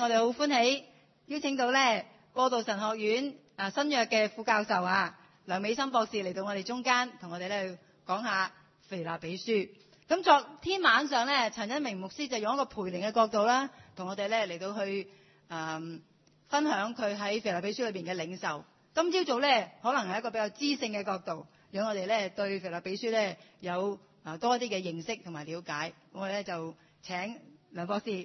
我哋好歡喜邀請到咧播道神學院新約嘅副教授梁美心博士嚟到我哋中間，同我哋咧講下腓立比書。咁昨天晚上咧，陳一鳴牧師就用一個培靈嘅角度啦，同我哋咧嚟到去分享佢喺腓立比書裏邊嘅領受。今朝早咧，可能係一個比較知性嘅角度，讓我哋咧對腓立比書咧有多啲嘅認識同埋了解。我哋咧就請梁博士。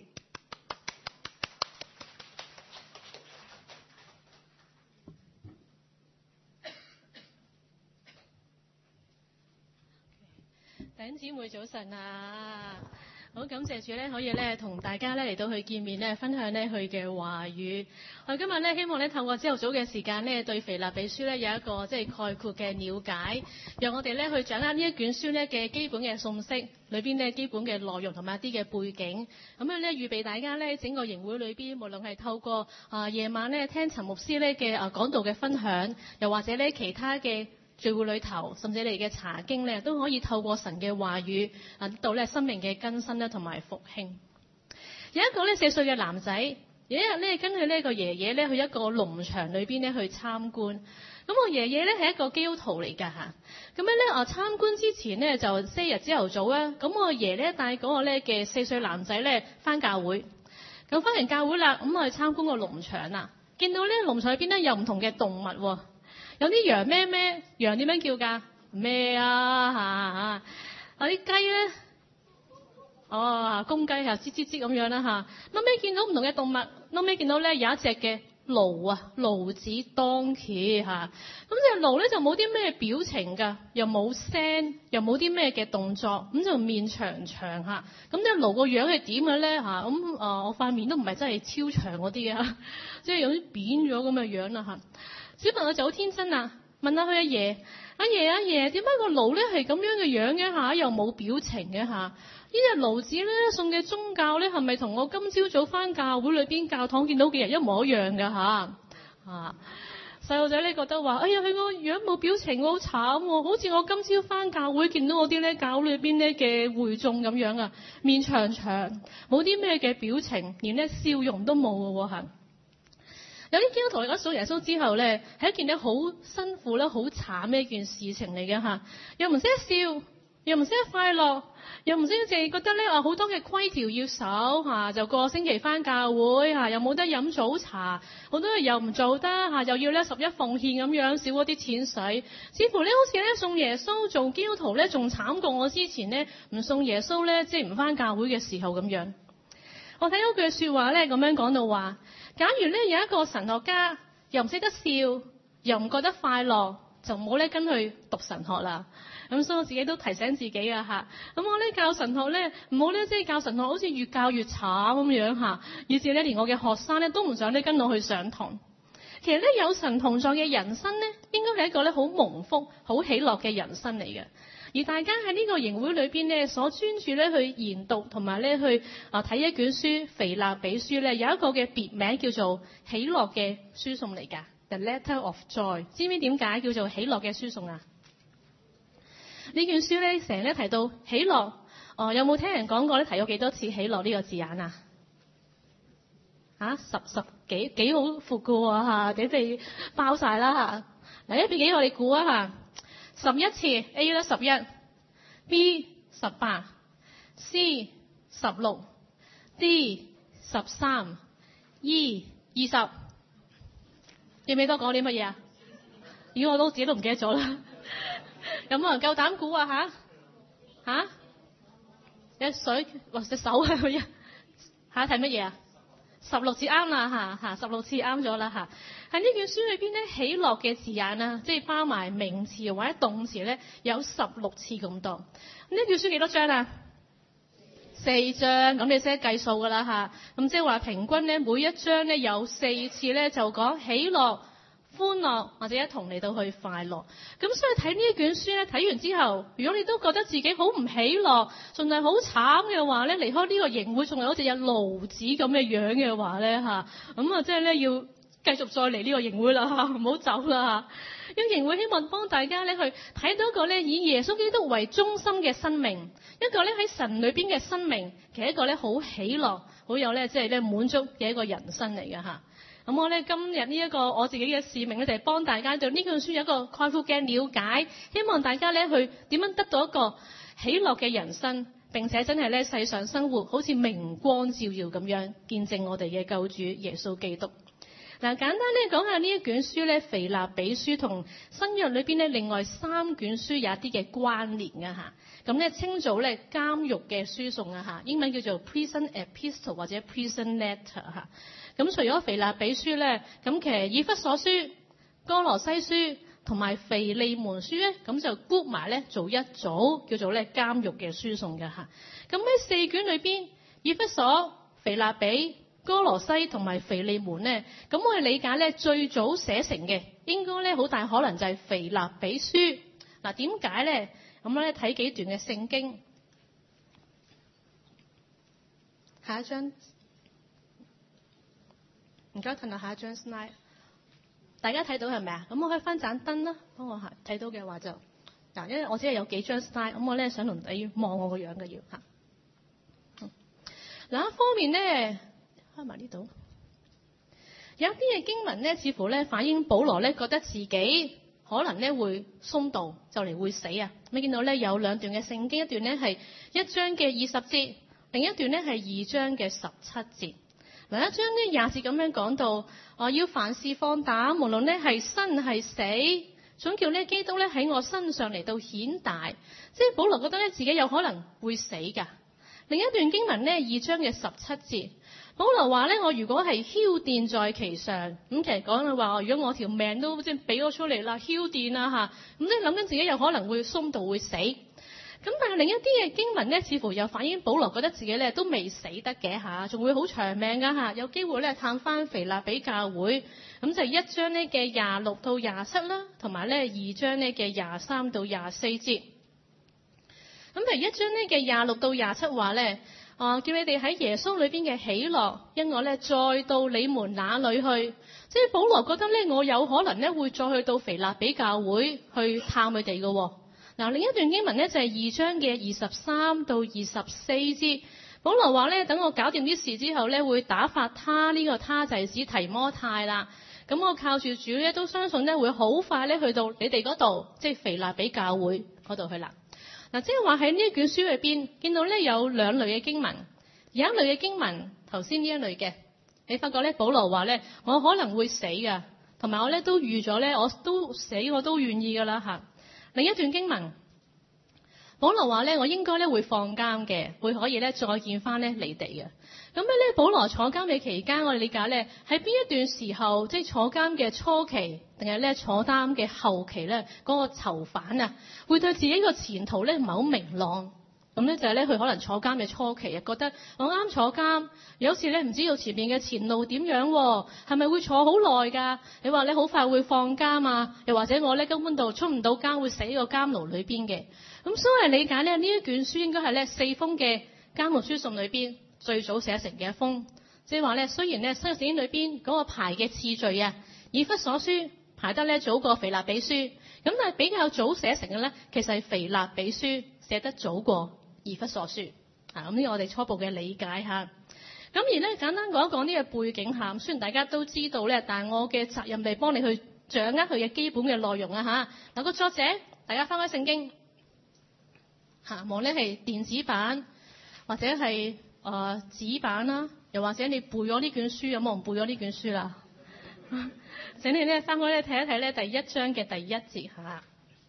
弟兄姊妹早晨啊！好感謝主咧，可以咧同大家咧嚟到去見面咧，分享咧佢嘅話語。我今日咧希望咧透過朝頭早嘅時間咧，對腓立比書咧有一個即係概括嘅了解，讓我哋咧去掌握呢一卷書咧嘅基本嘅信息，裏邊咧基本嘅內容同埋一啲嘅背景。咁樣咧預備大家咧整個營會裏邊，無論係透過夜晚咧聽陳牧師咧嘅講道嘅分享，又或者咧其他嘅聚會裏頭，甚至你嘅查經咧，都可以透過神嘅話語到咧生命嘅更新咧，同埋復興。有一個咧4歲嘅男仔，有一日咧跟佢呢個爺爺咧去一個農場裏邊咧去參觀。咁我爺爺咧係一個基督徒嚟㗎嚇。咁樣咧參觀之前咧就星期日朝頭早啊，咁我爺咧帶嗰個咧嘅4歲男仔咧返教會。咁返完教會啦，咁我去參觀個農場啦，見到咧農場裏邊咧有唔同嘅動物喎。有啲羊咩咩，羊點樣叫㗎？咩啊嚇？啲雞咧，公雞吱吱吱咁樣啦嚇。後尾見到唔同嘅動物，後尾見到咧有一隻嘅驢驢子donkey嚇。咁隻驢咧就冇啲咩表情㗎，又冇聲，又冇啲咩嘅動作，咁就面長長嚇。咁隻驢個樣係點嘅咧嚇？我塊面都唔係真係超長嗰啲嘅，即係有啲扁咗咁嘅樣啦嚇。小朋友就好天真啊，問下佢阿爺，阿爺，點解個驢咧係咁樣嘅樣嘅嚇，又冇表情嘅嚇？呢隻驢子咧送嘅宗教咧係咪同我今朝早返教會裏邊教堂見到嘅人一模一樣嘅嚇？細路仔咧覺得話，哎呀，佢個樣冇表情，好慘喎，好似我今朝返教會見到嗰啲咧教裏邊咧嘅會眾咁樣啊，面長長，冇啲咩嘅表情，連咧笑容都冇嘅喎嚇。有啲基督徒嚟講信耶穌之後咧，係一件咧好辛苦咧、好慘嘅一件事情嚟嘅嚇，又唔識得笑，又唔識得快樂，又唔識得淨係覺得咧好多嘅規條要守嚇，就個星期返教會嚇，又冇得飲早茶，好多嘢又唔做得嚇，又要咧11奉獻咁樣，少嗰啲錢使，似乎咧好似咧送耶穌做基督徒咧仲慘過我之前咧唔送耶穌咧，即係唔返教會嘅時候咁樣。我睇到句説話咧咁樣講到話，假如咧有一個神學家又唔識得笑，又唔覺得快樂，就唔好咧跟佢讀神學啦。咁所以我自己都提醒自己啊嚇。咁我咧教神學咧唔好咧即係教神學好似越教越慘咁樣嚇，以至咧連我嘅學生咧都唔想咧跟我去上堂。其實咧有神同在嘅人生咧，應該係一個咧好蒙福、好喜樂嘅人生嚟嘅。而大家喺呢個營會裏邊咧，所專注咧去研讀同埋咧去睇一卷書《腓立比書》咧，有一個嘅別名叫做喜樂嘅書送嚟㗎 ，The Letter of Joy。知唔知點解叫做喜樂嘅書送啊？呢卷書咧成日咧提到喜樂，有冇聽人講過咧？提過幾多次喜樂呢個字眼啊？十幾好闊㗎喎嚇，幾被包晒啦嚇。嗱，一邊幾我哋估啊嚇。11次 A 咧11 B 18 C 16 D 13 E 20。要唔要多講啲乜嘢啊？如果我都自己都唔記得咗啦。有冇人夠膽估啊嚇？隻水或隻手係乜嘢？下一題乜嘢啊？16次啱啦嚇，16次啱咗啦嚇。喺呢卷書裏邊咧，喜樂嘅字眼啊，即係包埋名詞或者動詞咧，有16次咁多。呢卷書幾多章啊？4章，咁你識得計數噶啦嚇。咁即係話平均咧，每一章咧有4次咧就講喜樂、歡樂或者一同嚟到去快樂。咁所以睇呢一卷書咧，睇完之後，如果你都覺得自己好唔喜樂，仲係好慘嘅話咧，離開呢個營會仲係好似有驢子咁嘅樣嘅話咧嚇，咁啊即係咧要繼續再嚟呢個營會啦，唔好走啦。呢個營會希望幫大家咧去睇到一個咧以耶穌基督為中心嘅生命，一個咧喺神裏邊嘅生命，其實一個咧好喜樂、好有咧即係咧滿足嘅一個人生嚟嘅嚇。咁我咧今日呢一個我自己嘅使命咧就係幫大家對呢本書有一個概括嘅了解，希望大家咧去點樣得到一個喜樂嘅人生，並且真係咧世上生活好似明光照耀咁樣見證我哋嘅救主耶穌基督。嗱，簡單咧講下呢一卷書咧，腓立比書同新約裏邊咧另外3卷書有一啲嘅關聯啊嚇，咁咧稱做咧監獄嘅書信啊嚇，英文叫做 prison epistle 或者 prison letter 嚇。咁除咗腓立比書咧，咁其實以弗所書、哥羅西書同埋腓利門書咧，咁就 group 埋咧做一組，叫做咧監獄嘅書信嘅嚇。咁喺4卷裏邊，以弗所、腓立比、哥羅西同埋腓利門咧，咁我哋理解咧最早寫成嘅應該咧好大可能就係腓立比書。嗱，點解咧？咁我咧睇幾段嘅聖經。下一張，唔該，褪到下一張 slide。大家睇到係咪啊？咁我可以翻盞燈啦，幫我睇到嘅話就嗱，因為我只係有幾張 slide，咁我咧想同你望我個樣嘅要嚇。嗱，一方面咧。開埋呢度，有一啲嘅經文咧，似乎咧反映保羅咧覺得自己可能咧會殉道，就嚟會死啊！你見到咧有2段嘅聖經，一段咧係1章嘅20節，另一段咧係2章嘅17節。嗱，1章咧20節咁樣講到，要凡事放膽，無論咧係生係死，總叫咧基督咧喺我身上嚟到顯大。即係保羅覺得咧自己有可能會死㗎。另一段經文咧2章嘅17節。保羅話咧，我如果係澆奠在其上，咁其實講嘅話，如果我條命都即係俾咗出嚟啦，澆奠啦嚇，咁即係諗緊自己有可能會殉道會死。咁但係另一啲嘅經文咧，似乎又反映保羅覺得自己咧都未死得嘅嚇，仲會好長命㗎嚇，有機會咧探翻腓立比教會。咁就1章呢嘅26到27啦，同埋咧2章呢嘅23到24節。咁譬如1章呢嘅26到27話咧。叫你哋喺耶穌裏邊嘅喜樂，因我咧再到你們那裏去。即係保羅覺得咧，我有可能咧會再去到腓立比教會去探佢哋嘅。嗱，另一段經文咧就係2章嘅23到24節。保羅話咧，等我搞掂啲事之後咧，會打發他，呢個他就係指提摩太啦。咁我靠住主咧，都相信咧會好快咧去到你哋嗰度，即係腓立比教會嗰度去啦。嗱，即係話喺呢一卷書裏邊見到咧有2類嘅經文，有一類嘅經文頭先呢一類嘅，你發覺咧保羅話咧我可能會死噶，同埋我咧都預咗咧我都死我都願意噶啦嚇。另一段經文，保羅話咧我應該咧會放監嘅，會可以咧再見翻咧你哋嘅。咁咧保羅坐監嘅期間，我哋理解咧喺邊一段時候，即係坐監嘅初期，定係咧坐監嘅後期咧，嗰個囚犯啊，會對自己個前途咧唔係好明朗。咁咧就係咧佢可能坐監嘅初期啊，覺得我啱坐監，有時咧唔知道前面嘅前路點樣，係咪會坐好耐㗎？你話你好快會放監啊？又或者我咧根本就出唔到監，會死喺個監牢裏邊嘅。咁所以理解咧呢一卷書應該係咧4封嘅監獄書信裏邊最早寫成嘅一封，即係話咧，雖然咧新約聖經裏邊嗰個排嘅次序啊，以弗所書排得咧早過腓立比書，咁但係比較早寫成嘅咧，其實係腓立比書寫得早過以弗所書啊。咁呢個我哋初步嘅理解嚇。咁而咧簡單講一講呢個背景嚇，雖然大家都知道咧，但係我嘅責任係幫你去掌握佢嘅基本嘅內容啊嚇。嗱，個作者大家翻開聖經嚇，無論咧係電子版或者係紙版啦，又或者你背咗呢卷書，有冇人背咗呢卷書啦？請你咧翻開咧睇一睇咧第1章嘅第1節嚇，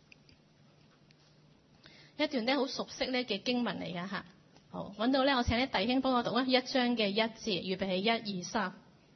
一段咧好熟悉咧嘅經文嚟㗎嚇。好，揾到咧，我請啲弟兄幫我讀啊，1章嘅1節，預備係1、2、3。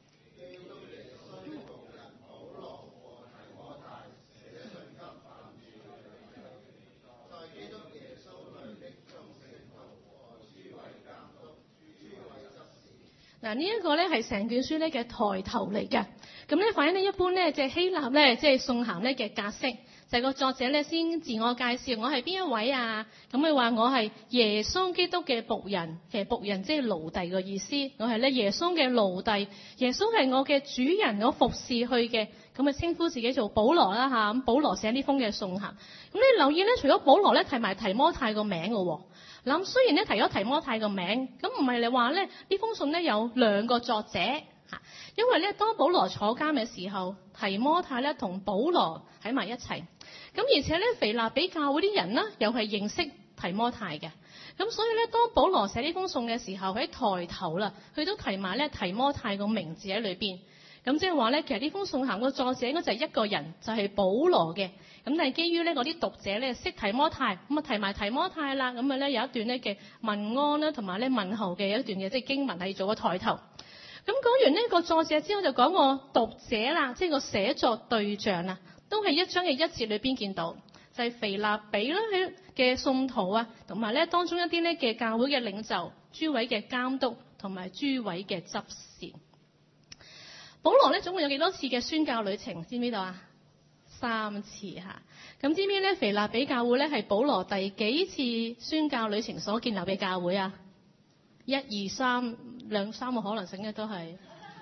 嗱，呢一個咧係成卷書咧嘅抬頭嚟嘅，咁咧反映呢一般咧即係希臘咧即係送函咧嘅格式， 就係個作者咧先自我介紹，我係邊一位啊？咁佢話我係耶穌基督嘅僕人，其實僕人即係奴隸嘅意思。我係咧耶穌嘅奴隸，耶穌係我嘅主人，我服侍去嘅，咁啊稱呼自己做保羅啦嚇。咁保羅寫呢封嘅送函，咁你留意咧，除咗保羅咧提埋提摩太個名嘅喎。嗱，雖然咧提咗提摩太個名，咁唔係你話咧呢封信咧有兩個作者嚇，因為咧當保羅坐監嘅時候，提摩太咧同保羅喺埋一齊。咁而且咧，腓立比教會啲人呢，又係認識提摩太嘅。咁所以咧，當保羅寫呢封信嘅時候，喺抬頭啦，佢都提埋咧提摩太個名字喺裏邊。咁即係話咧，其實呢封信函個作者應該就係一個人，就係保羅嘅。咁但係基於咧嗰啲讀者咧識提摩太，咁啊提埋提摩太啦。咁啊咧有一段咧嘅問安啦，同埋咧問候嘅有一段嘅即係經文係做個抬頭。咁講完呢個作者之後，就講個讀者啦，即係個寫作對象啦。都係一章嘅一節裏邊見到，就係腓立比啦嘅信徒啊，同埋咧當中一啲咧嘅教會嘅領袖、諸位嘅監督同埋諸位嘅執事。保羅咧總共有幾多次嘅宣教旅程？知唔知道啊？3次嚇。咁知唔知咧腓立比教會咧係保羅第幾次宣教旅程所建立嘅教會啊？1、2、3，兩三個可能性嘅都係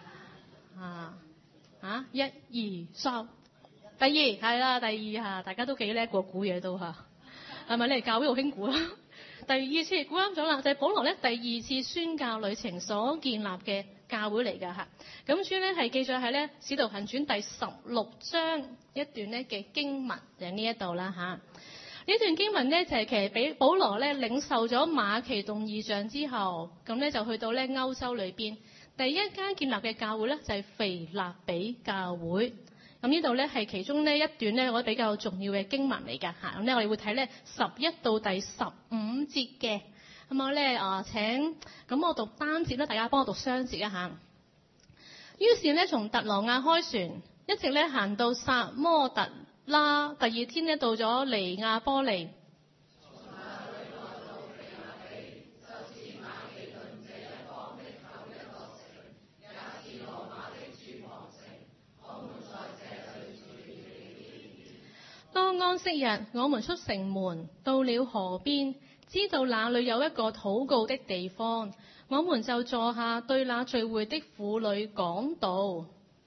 1、2、3。第二係啦，第二嚇，大家都幾叻過估嘢都嚇，係咪？你哋教會好興估啦。第二次估啱咗啦，就係保羅咧第二次宣教旅程所建立嘅教會嚟㗎嚇。咁主要咧係記載喺咧《使徒行傳》第16章一段咧嘅經文，就喺呢一度啦嚇。呢段經文咧就係其實俾保羅咧領受咗馬其頓異象之後，咁咧就去到咧歐洲裏邊第一間建立嘅教會咧就係腓立比教會。咁呢度咧係其中呢一段咧，我覺得比較重要嘅經文嚟㗎嚇。咁咧我哋會睇咧11到第15節嘅。咁我咧請咁我讀單節啦，大家幫我讀雙節一下。於是咧從特羅亞開船，一直咧行到撒摩特拉，第二天咧到咗尼亞波利。當安息日，我們出城門，到了河邊，知道那裡有一個禱告的地方，我們就坐下，對那聚會的婦女講道。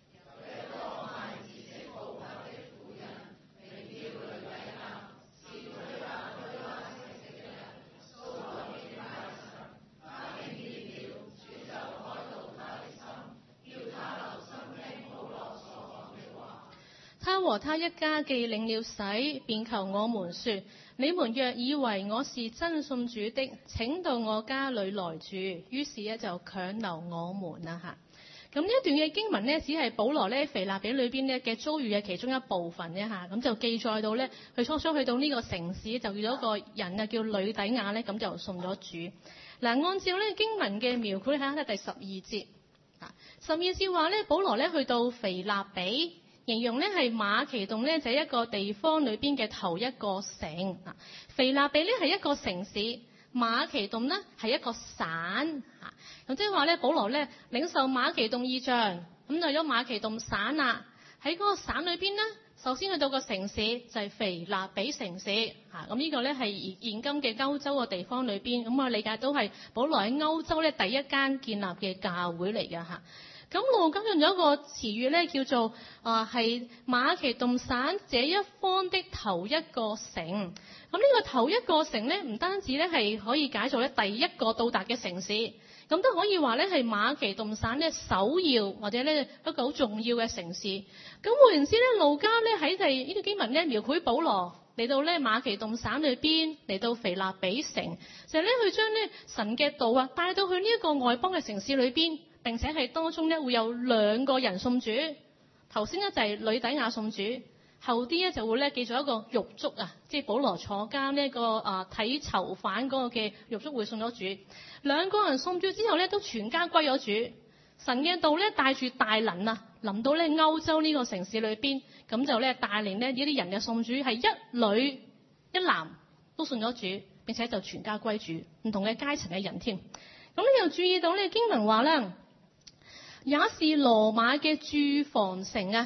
他和他一家既領了洗，便求我們說：你們若以為我是真信主的，請到我家裏來住。於是咧就強留我們啦嚇。咁呢一段嘅經文呢，只係保羅咧腓立比裏邊咧嘅遭遇嘅其中一部分啫嚇。咁就記載到咧，佢初初去到呢個城市就遇到一個人啊，叫呂底亞咧，咁就信咗主。嗱，按照咧經文嘅描繪，睇下第12節。12節話咧，保羅咧去到腓立比。形容咧係馬其頓咧就係一個地方裏邊嘅頭一個城啊，腓立比咧係一個城市，馬其頓咧係一個省嚇。咁即係話咧，保羅咧領受馬其頓異象，咁嚟咗馬其頓省啦。喺嗰個省裏邊咧，首先去到個城市就係腓立比城市嚇。咁呢個咧係現今嘅歐洲嘅地方裏邊，咁我理解都係保羅喺歐洲咧第一間建立嘅教會嚟㗎嚇。咁路加用咗一個詞語咧，叫做係馬其頓省這一方的頭一個城。咁呢個頭一個城咧，唔單止咧係可以解做咧第一個到達嘅城市，咁都可以話咧係馬其頓省咧首要或者咧一個好重要嘅城市。咁換言之咧，路加咧喺呢個經文咧描繪保羅嚟到咧馬其頓省裏邊，嚟到腓立比城，就係咧去將咧神嘅道啊帶到去呢一個外邦嘅城市裏邊。並且係當中咧會有2個人信主，頭先咧就係呂底亞信主，後啲咧就會咧記咗一個獄卒啊，即係保羅坐監呢一個睇囚犯嗰個嘅獄卒會信咗主。2個人信主之後咧都全家歸咗主，神嘅道咧帶住大能啊，臨到咧歐洲呢個城市裏邊，咁就咧帶領咧呢啲人嘅信主係一女一男都信咗主，並且就全家歸主，唔同嘅階層嘅人添。咁你又注意到呢經文話咧，也是羅馬嘅駐防城啊！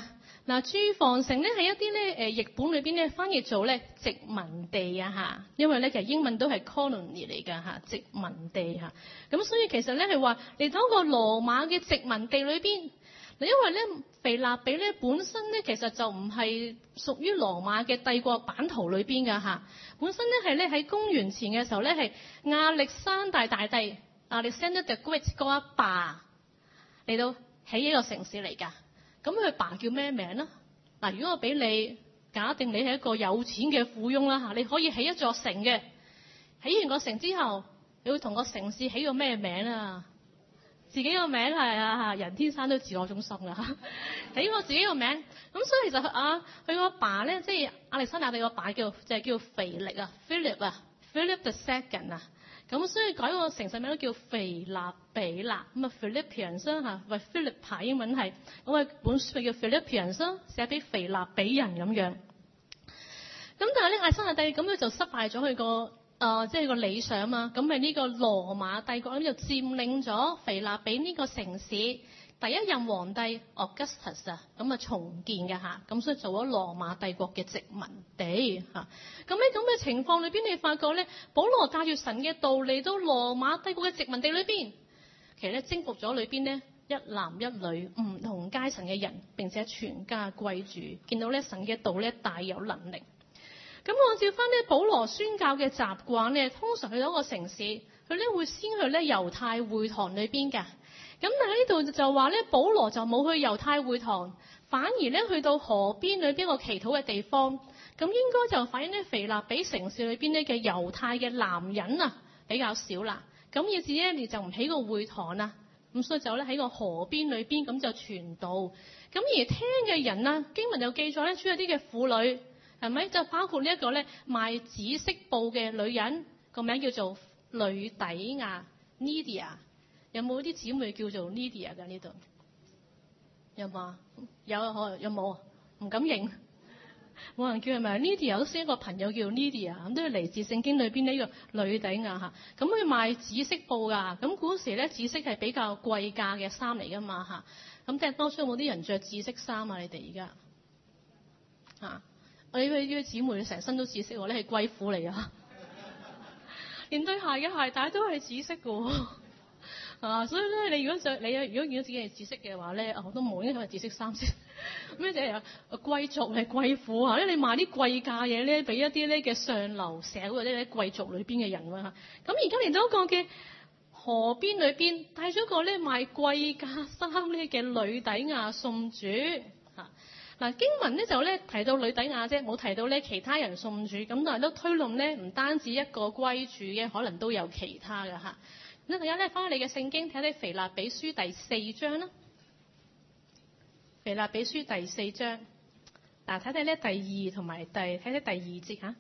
嗱，駐防城咧係一啲咧譯本裏邊咧翻譯做咧殖民地啊嚇，因為咧其實英文都係 colony 嚟㗎嚇，殖民地嚇。咁所以其實咧係話嚟到一個羅馬嘅殖民地裏邊。嗱，因為咧腓立比咧本身咧其實就唔係屬於羅馬嘅帝國版圖裏邊㗎嚇，本身咧係咧喺公元前嘅時候咧係亞歷山大大帝 Alexander the Great 嗰阿爸嚟到起一個城市嚟㗎。咁佢爸叫咩名咧？嗱，如果我俾你假定你係一個有錢嘅富翁啦嚇，你可以起一座城嘅，起完個城之後，你會同個城市起個咩名啊？自己個名係啊，人天生都自我中心㗎，起個自己個名。咁所以其實佢個爸咧，即係亞歷山大帝個爸叫腓力啊 ，Philip the Second 啊。咁所以改個城市名都叫腓立比啦。咁啊 Philippians 嚇，為 Philippi 英文係咁啊，本書叫 Philippians 寫俾腓立比人咁樣。咁但係咧，亞歷山大帝咁佢就失敗咗佢個即係個理想啊嘛。咁咪呢個羅馬帝國咁就佔領咗腓立比呢個城市。第一任皇帝 Augustus 啊，咁啊重建嘅嚇，咁所以做咗羅馬帝國嘅殖民地嚇。咁喺咁嘅情況裏邊，你發覺咧，保羅帶住神嘅道嚟到羅馬帝國嘅殖民地裏邊，其實咧征服咗裏邊呢一男一女唔同階層嘅人，並且全家歸主，見到咧神嘅道咧大有能力。咁按照翻咧保羅宣教嘅習慣咧，通常去到一個城市，佢咧會先去咧猶太會堂裏邊㗎。咁但係呢度就話咧，保羅就冇去猶太會堂，反而咧去到河邊裏邊一個祈禱嘅地方。咁應該就反映咧腓立比城市裏邊咧嘅猶太嘅男人啊比較少啦。咁以至咧你就唔起個會堂啦。咁所以就咧喺個河邊裏邊咁就傳道。咁而聽嘅人啊，經文有記載咧，主要啲嘅婦女係咪？就包括呢一個咧賣紫色布嘅女人，個名叫做呂底亞 Lydia。有冇啲姊妹叫做 Lydia 㗎呢度？有冇啊？有冇啊？唔敢認，冇人叫係咪 Lydia？都識一個朋友叫 Lydia， 咁都係嚟自聖經裏邊呢個呂底亞嚇。咁佢賣紫色布㗎，咁嗰時咧紫色係比較貴價嘅衫嚟㗎嘛嚇。咁即係當初有冇啲人着紫色衫啊？你哋而家嚇？我哋呢啲姊妹成身都紫色喎，你係貴婦嚟㗎，連對鞋嘅鞋帶都係紫色㗎喎。所以咧，你如果見到自己係紫色嘅話咧，我都冇應該係紫色衫先。咩就係貴族係貴婦嚇，你賣啲貴價嘢咧，俾一啲咧嘅上流社會或者啲貴族裏邊嘅人喎嚇。咁而家嚟到一個嘅河邊裏邊，帶咗個咧賣貴價衫咧嘅呂底亞送主嚇。嗱，經文咧就咧提到呂底亞啫，冇提到咧其他人送主。咁但係都推論咧，唔單止一個歸主嘅，可能都有其他嘅嚇。咁大家咧翻去你嘅聖經睇睇腓立比書第4章啦。腓立比書第4章，嗱睇睇咧第2同埋睇睇第2節嚇。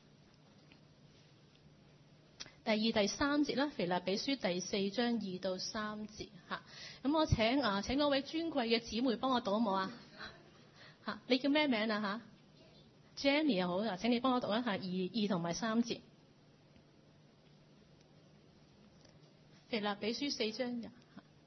第2、第3節啦，腓立比書第4章2到3節嚇。咁我請嗰位尊貴嘅姊妹幫我讀好冇啊？嚇，你叫咩名啊嚇 ？Jenny 又好嗱，請你幫我讀一下2同埋3節。腓立比書4章呀。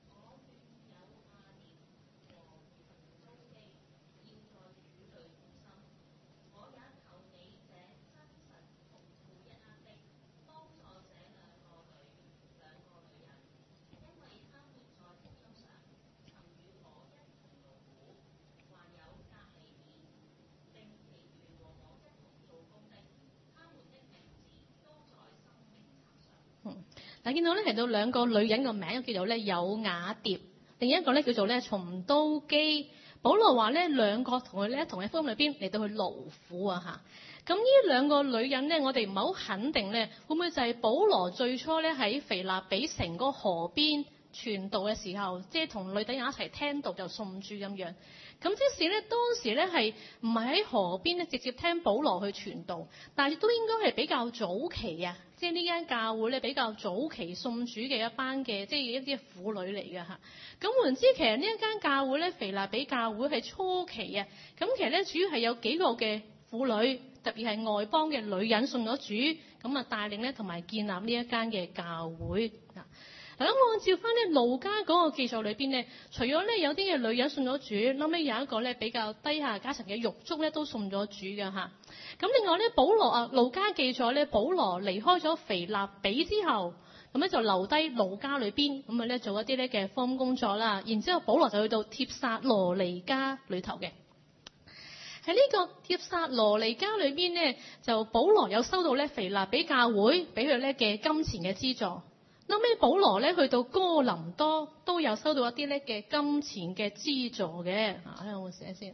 嗱，見到咧提到兩個女人個名，叫做咧有雅蝶，另一個咧叫做咧從都基。保羅話咧兩個同佢咧同喺福音裏邊嚟到去勞苦啊嚇。咁呢兩個女人咧，我哋唔係好肯定咧，會唔會就係保羅最初咧喺腓立比城嗰河邊傳道嘅時候，即係同呂底亞一齊聽道就送主咁樣。咁即使咧當時咧係唔係喺河邊咧直接聽保羅去傳道，但係都應該係比較早期啊，即係呢間教會咧比較早期送主嘅一班嘅，即係一啲婦女嚟嘅嚇。咁換言之，其實呢一間教會咧，腓立比教會係初期啊。咁其實咧主要係有幾個嘅婦女，特別係外邦嘅女人信咗主，咁啊帶領咧同埋建立呢一間嘅教會嗱。 咁按照翻咧路加嗰個記載裏邊咧，除咗咧有啲嘅女人信咗主，後尾有一個咧比較低下階層嘅獄卒咧都信咗主嘅嚇。咁另外咧，路加記載咧，保羅離開咗腓立比之後，咁咧就留低路加裏邊，咁啊咧做一啲咧嘅福音工作啦。然之後保羅就去到帖撒羅尼迦裏頭嘅。喺呢個帖撒羅尼迦裏邊咧，就保羅有收到咧腓立比教會俾佢咧嘅金錢嘅資助。後尾保羅咧去到哥林多都有收到一啲咧嘅金錢嘅資助嘅。睇下我寫先。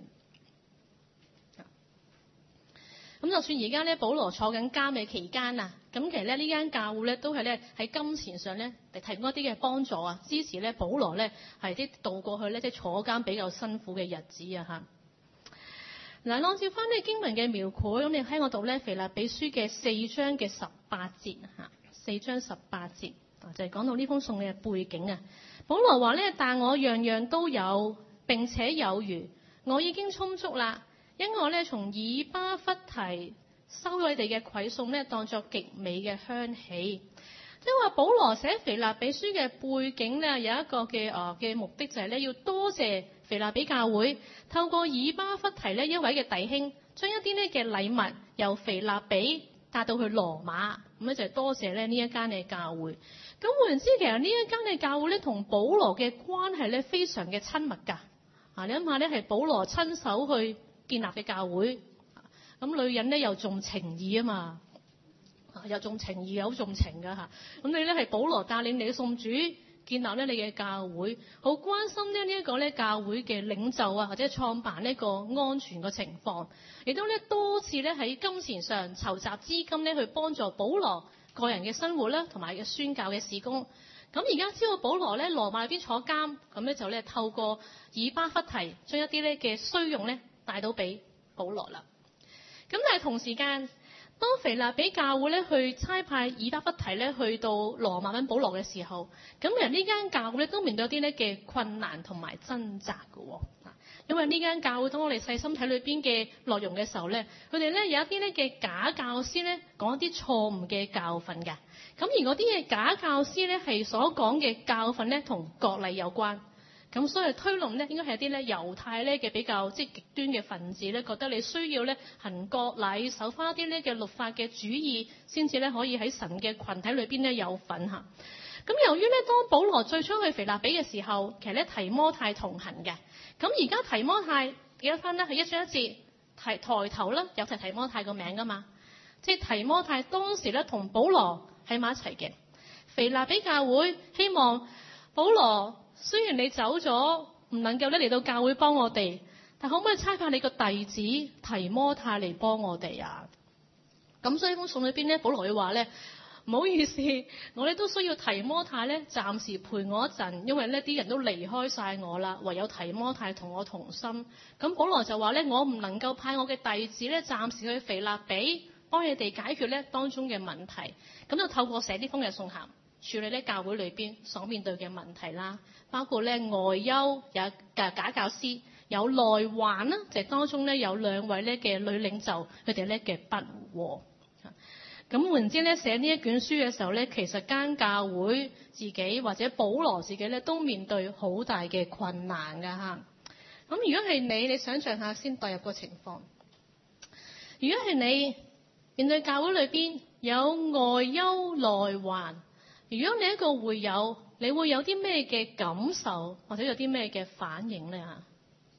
咁就算而家咧保羅坐緊監嘅期間啊，咁其實咧呢間教會咧都係咧喺金錢上咧嚟提供一啲嘅幫助啊，支持咧保羅咧係啲度過去咧即係坐監比較辛苦嘅日子啊嚇。嗱，按照翻呢經文嘅描繪，咁你聽我讀咧腓立比書嘅4章嘅18節嚇，4章18節就係講到呢封信嘅背景啊。保羅話咧，但我樣樣都有，並且有餘，我已經充足啦。因我咧從以巴弗提收咗你哋嘅饋送咧，當作極美嘅香氣。即係話保羅寫腓立比書嘅背景咧，有一個嘅目的就係咧要多謝腓立比教會透過以巴弗提呢一位嘅弟兄，將一啲呢嘅禮物由腓立比帶到去羅馬，咁咧就係多謝咧呢一間嘅教會。咁換言之，其實呢一間嘅教會咧同保羅嘅關係咧非常嘅親密㗎。你諗下咧，係保羅親手去建立嘅教會，咁女人咧又重情義啊嘛，又重情義又好重情㗎嚇。咁你咧係保羅帶領你送主建立咧你嘅教會，好關心咧呢一個咧教會嘅領袖啊，或者創辦呢個安全嘅情況，亦都咧多次咧喺金錢上籌集資金咧去幫助保羅個人嘅生活啦，同埋嘅宣教嘅事工。咁而家知道保羅咧羅馬裏邊坐監，咁咧就咧透過以巴弗提將一啲咧嘅需用咧帶到俾保羅啦。咁但係同時間，當腓立比教會咧去差派以巴弗提咧去到羅馬揾保羅嘅時候，咁其實呢間教會咧都面對一啲咧嘅困難同埋掙扎嘅喎。因為呢間教會當我哋細心睇裏邊嘅內容嘅時候咧，佢哋咧有一啲咧嘅假教師咧講一啲錯誤嘅教訓㗎。咁而嗰啲嘅假教師咧係所講嘅教訓咧同割禮有關。咁所以推論咧，應該係一啲咧猶太咧嘅比較即係極端嘅分子咧，覺得你需要咧行割禮，守翻一啲咧嘅律法嘅主義，先至咧可以喺神嘅群體裏邊咧有份嚇。咁由於咧當保羅最初去腓立比嘅時候，其實咧提摩太同行嘅。咁而家提摩太記得翻咧係一章一節抬頭啦，有提摩太個名噶嘛，即係提摩太當時咧同保羅喺埋一齊嘅。腓立比教會希望保羅，雖然你走咗，唔能夠咧嚟到教會幫我哋，但可唔可以差派你個弟子提摩太嚟幫我哋啊？咁所以封信裏邊咧，保羅會話咧，唔好意思，我哋都需要提摩太咧暫時陪我一陣，因為呢啲人都離開晒我啦，唯有提摩太同我同心。咁保羅就話咧，我唔能夠派我嘅弟子咧暫時去腓立比幫你哋解決咧當中嘅問題，咁就透過寫啲封嘅信函處理咧教會裏邊所面對嘅問題啦。包括咧外憂有假教師，有內患啦，就係當中咧有2位咧嘅女領袖，佢哋咧嘅不和。咁換言之咧，寫呢一卷書嘅時候咧，其實間教會自己或者保羅自己咧都面對好大嘅困難㗎嚇。咁如果係你想象下先代入個情況，如果係你面對教會裏邊有外憂內患，如果你一個會友，你會有啲咩嘅感受，或者有啲咩嘅反應咧嚇？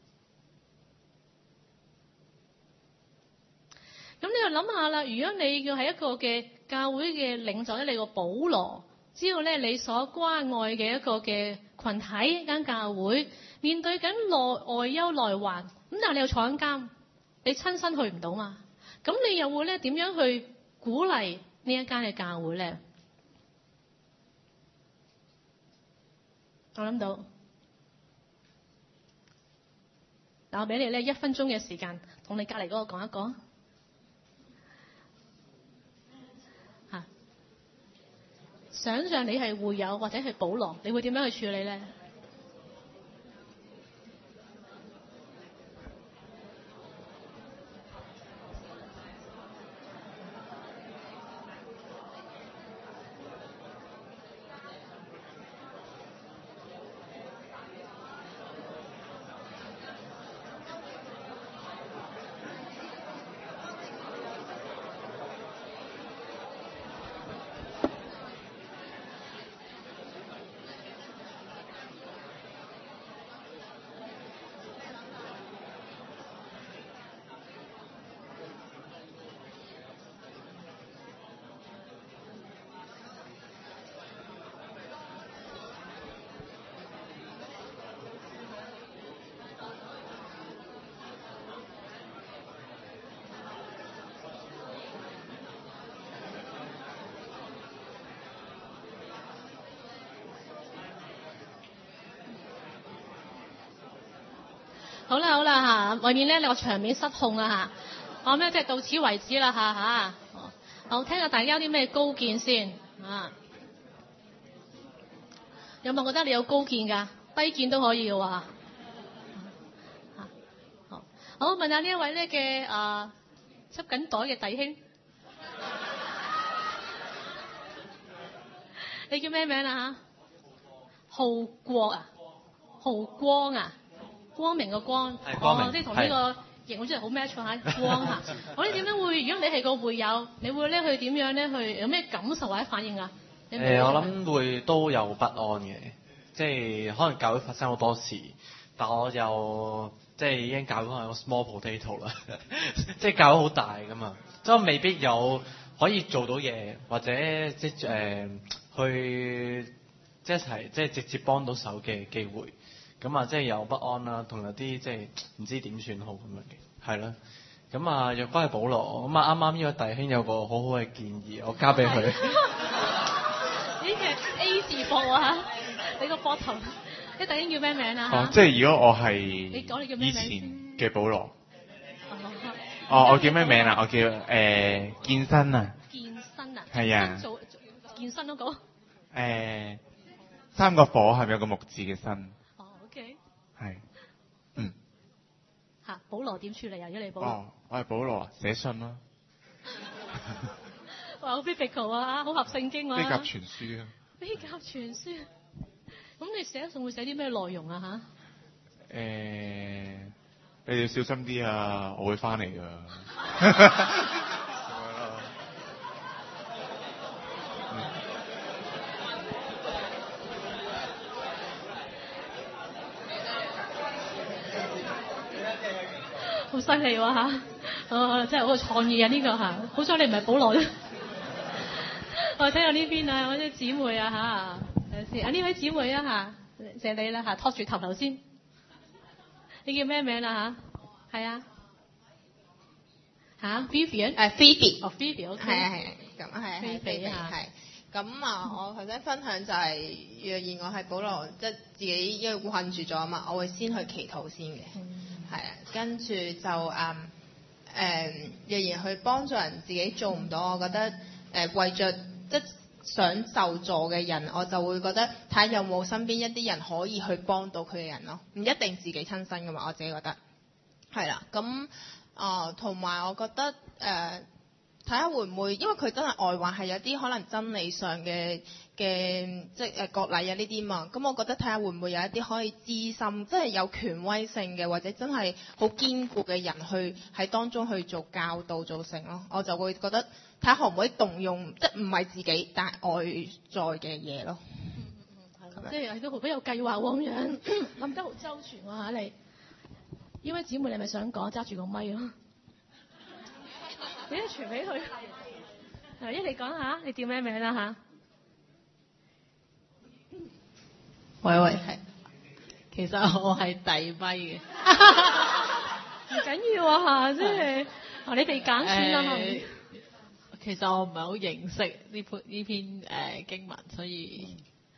咁你就諗下啦，如果你要係一個嘅教會嘅領袖咧，你個保羅，知道咧你所關愛嘅一個嘅群體間教會面對緊外憂內患，咁但係你又坐緊監，你親身去唔到嘛？咁你又會咧點樣去鼓勵呢一間嘅教會咧？我諗到，嗱，我俾你咧1分鐘嘅時間，同你隔離嗰個講一講嚇。想像你係會友或者係保羅，你會點樣去處理咧？ 好啦嚇，外面咧你個場面失控啦嚇，我咩即係到此為止啦嚇。好，聽下大家有啲咩高見先啊？有冇覺得你有高見㗎？低見都可以嘅喎。好，問下呢一位咧嘅執緊袋嘅弟兄，你叫咩名啊？浩國啊，浩光啊，光明個光，即係同呢個形容出嚟好 match 嚇，光嚇。我哋點樣會？如果你係個會友，你會咧去點樣咧去？有咩感受或者反應啊？ 我諗會都有不安嘅，即係可能教會發生好多事，但我又即係已經教會係個 small potato 啦，即係教會好大噶嘛，即係未必有可以做到嘢，或者即去即一齊即係直接幫到手嘅機會，咁啊即係有不安啦，同有啲即係唔知點算好咁樣嘅，係啦。咁啊，若果係保羅，咁啊啱啱呢個弟兄有個好好嘅建議，我交俾佢。 呢個 A 字膊啊！你個膊頭，你弟兄叫咩名啊？ 即係如果我係你講你叫咩名？ 以前嘅保羅。我叫咩名啊？我叫健身啊。 健身啊？ 係啊。 做健身嗰個。 三個火係咪有個木字嘅身 ？OK。係。嚇，保羅點處理啊？如果你保羅。 我係保羅啊，寫信咯。 哇，好 biblical 啊，好合聖經啊。 比較全書啊。 比較全書。咁你寫信會寫啲咩內容啊？嚇？ 你哋要小心啲啊！我會翻嚟㗎。 好犀利喎嚇！真係好有創意啊呢個嚇！好彩你唔係保羅啫。我睇下呢邊啊，我啲姊妹啊嚇，睇下先。呢位姊妹啊嚇，謝你啦嚇，托住頭先。你叫咩名啊嚇？係啊。嚇 Vivian？ Phoebe。 哦 Phoebe OK。 係啊，咁係 Phoebe 係。咁啊，我頭先分享就係，若然我係保羅，即係自己因為困住咗啊嘛，我會先去祈禱先嘅。係啊，跟住就若然去幫助人，自己做唔到，我覺得為着即想受助嘅人，我就會覺得睇下有冇身邊一啲人可以去幫到佢嘅人咯，唔一定自己親身噶嘛，我自己覺得係啦。咁同埋我覺得睇下會唔會，因為佢真係外患係有啲可能真理上嘅即係割禮啊呢啲嘛，咁我覺得睇下會唔會有一啲可以資深，即係有權威性嘅，或者真係好堅固嘅人去喺當中去做教導做成咯，我就會覺得睇下可唔可以動用，即係唔係自己但係外在嘅嘢咯。 即係都好有計劃喎咁樣，諗得好周全喎嚇你。呢位姊妹你係咪想講？揸住個咪咯。你一傳俾佢，你講下，你叫咩名啦嚇？ 喂，係，其實我係遞咪嘅， 唔緊要啊嚇，即係你哋揀選啊嘛。 其實我唔係好認識呢篇經文，所以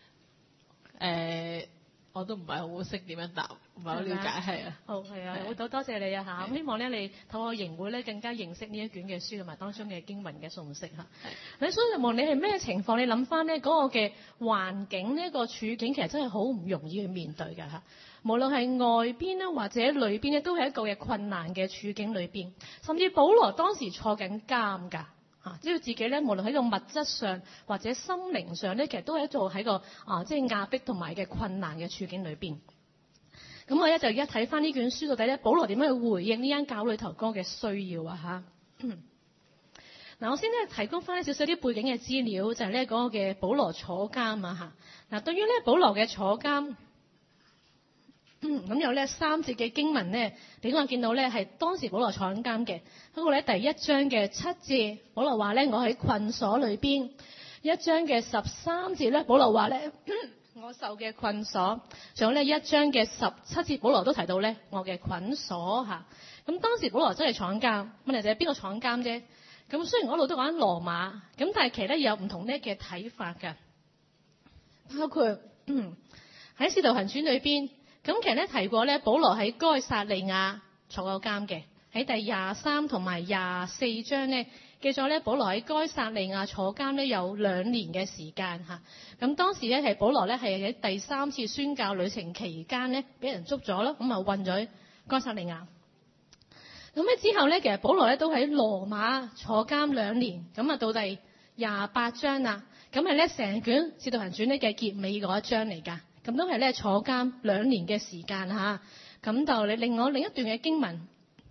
我都唔係好識點樣答，唔係好了解，係啊。 好係啊，好多謝你啊嚇！咁希望咧你透過營會咧更加認識呢一卷嘅書同埋當中嘅經文嘅信息嚇。你所以無論你係咩情況，你諗翻呢嗰個嘅環境呢個處境，其實真係好唔容易去面對㗎嚇。無論係外邊咧或者裏邊咧，都係一個嘅困難嘅處境裏邊。甚至保羅當時坐緊監㗎。知道自己咧，無論喺個物質上或者心靈上咧，其實都係做喺個即係壓迫同埋嘅困難嘅處境裏邊。咁我咧就而家睇翻呢卷書到底咧，保羅點樣去回應呢間教裏頭哥嘅需要啊嚇。嗱，我先咧提供翻少少啲背景嘅資料，就係咧嗰個嘅保羅坐監啊嚇。嗱，對於咧保羅嘅坐監。咁有呢3節嘅經文呢，你可以見到呢係當時保羅坐緊監嘅。不過呢第1章嘅7節，保羅話呢我喺困所裏邊。1章嘅13節呢，保羅話呢我受嘅困所。仲有呢1章嘅17節，保羅都提到呢我嘅捆鎖嚇。咁當時保羅真係坐緊監，問題就係邊個坐緊監啫？咁雖然我一路都講緊羅馬，咁但係其實有唔同呢嘅睇法㗎，包括喺使徒行傳裏邊。 咁其實咧提過咧，保羅喺該撒利亞坐過監嘅，喺第23同埋24章咧記載咧，保羅喺該撒利亞坐監咧有2年嘅時間嚇。咁當時咧係保羅咧係喺第3次宣教旅程期間咧俾人捉咗啦，咁啊困咗喺該撒利亞。咁咧之後咧，其實保羅咧都喺羅馬坐監2年，咁啊到第28章啦，咁係咧成卷《使徒行傳》咧嘅結尾嗰一章嚟㗎，咁都係咧坐監2年嘅時間嚇。咁就你另外另一段嘅經文，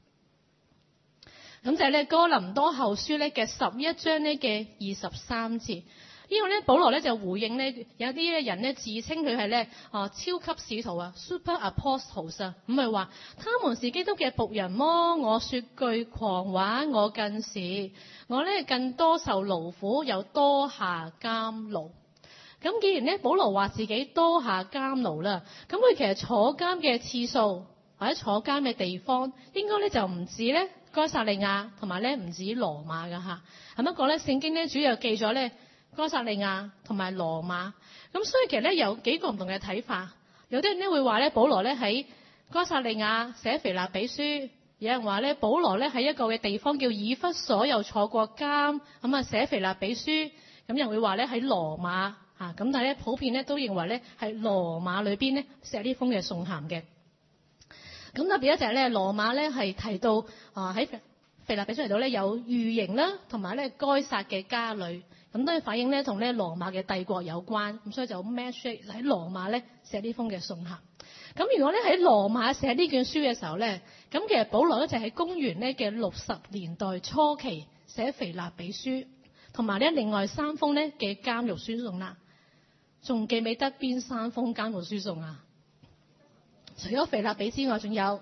咁就係咧哥林多後書咧嘅11章咧嘅23節。呢個咧，保羅咧就回應咧有啲人咧自稱佢係咧超級使徒啊 ，super apostles 啊，咁咪話他們是基督嘅僕人麼？我說句狂話，我更是，我咧更多受勞苦，又多下監牢。咁既然咧保羅話自己多下監牢啦，咁佢其實坐監嘅次數或者坐監嘅地方，應該咧就唔止咧該撒利亞，同埋咧唔止羅馬㗎嚇。係不過咧聖經咧主要記咗咧該撒利亞同埋羅馬，咁所以其實咧有幾個唔同嘅睇法。有啲人咧會話咧保羅咧喺該撒利亞寫腓立比書，有人話咧保羅咧喺一個嘅地方叫以弗所又坐過監，咁啊寫腓立比書。咁人會話咧喺羅馬嚇，咁但係咧普遍咧都認為咧係羅馬裏邊咧寫呢封嘅信函嘅。咁特別咧就係咧羅馬咧係提到喺腓立比書嚟到咧有御營啦，同埋咧該撒嘅家裏。咁都係反映咧同咧羅馬嘅帝國有關，咁所以就 match 喺羅馬咧寫呢封嘅信函。咁如果咧喺羅馬寫呢卷書嘅時候咧，咁其實保羅咧就喺公元咧嘅60年代初期寫腓立比書，同埋咧另外3封咧嘅監獄書信啦。仲記唔記得邊3封監獄書信啊？除咗腓立比之外，仲有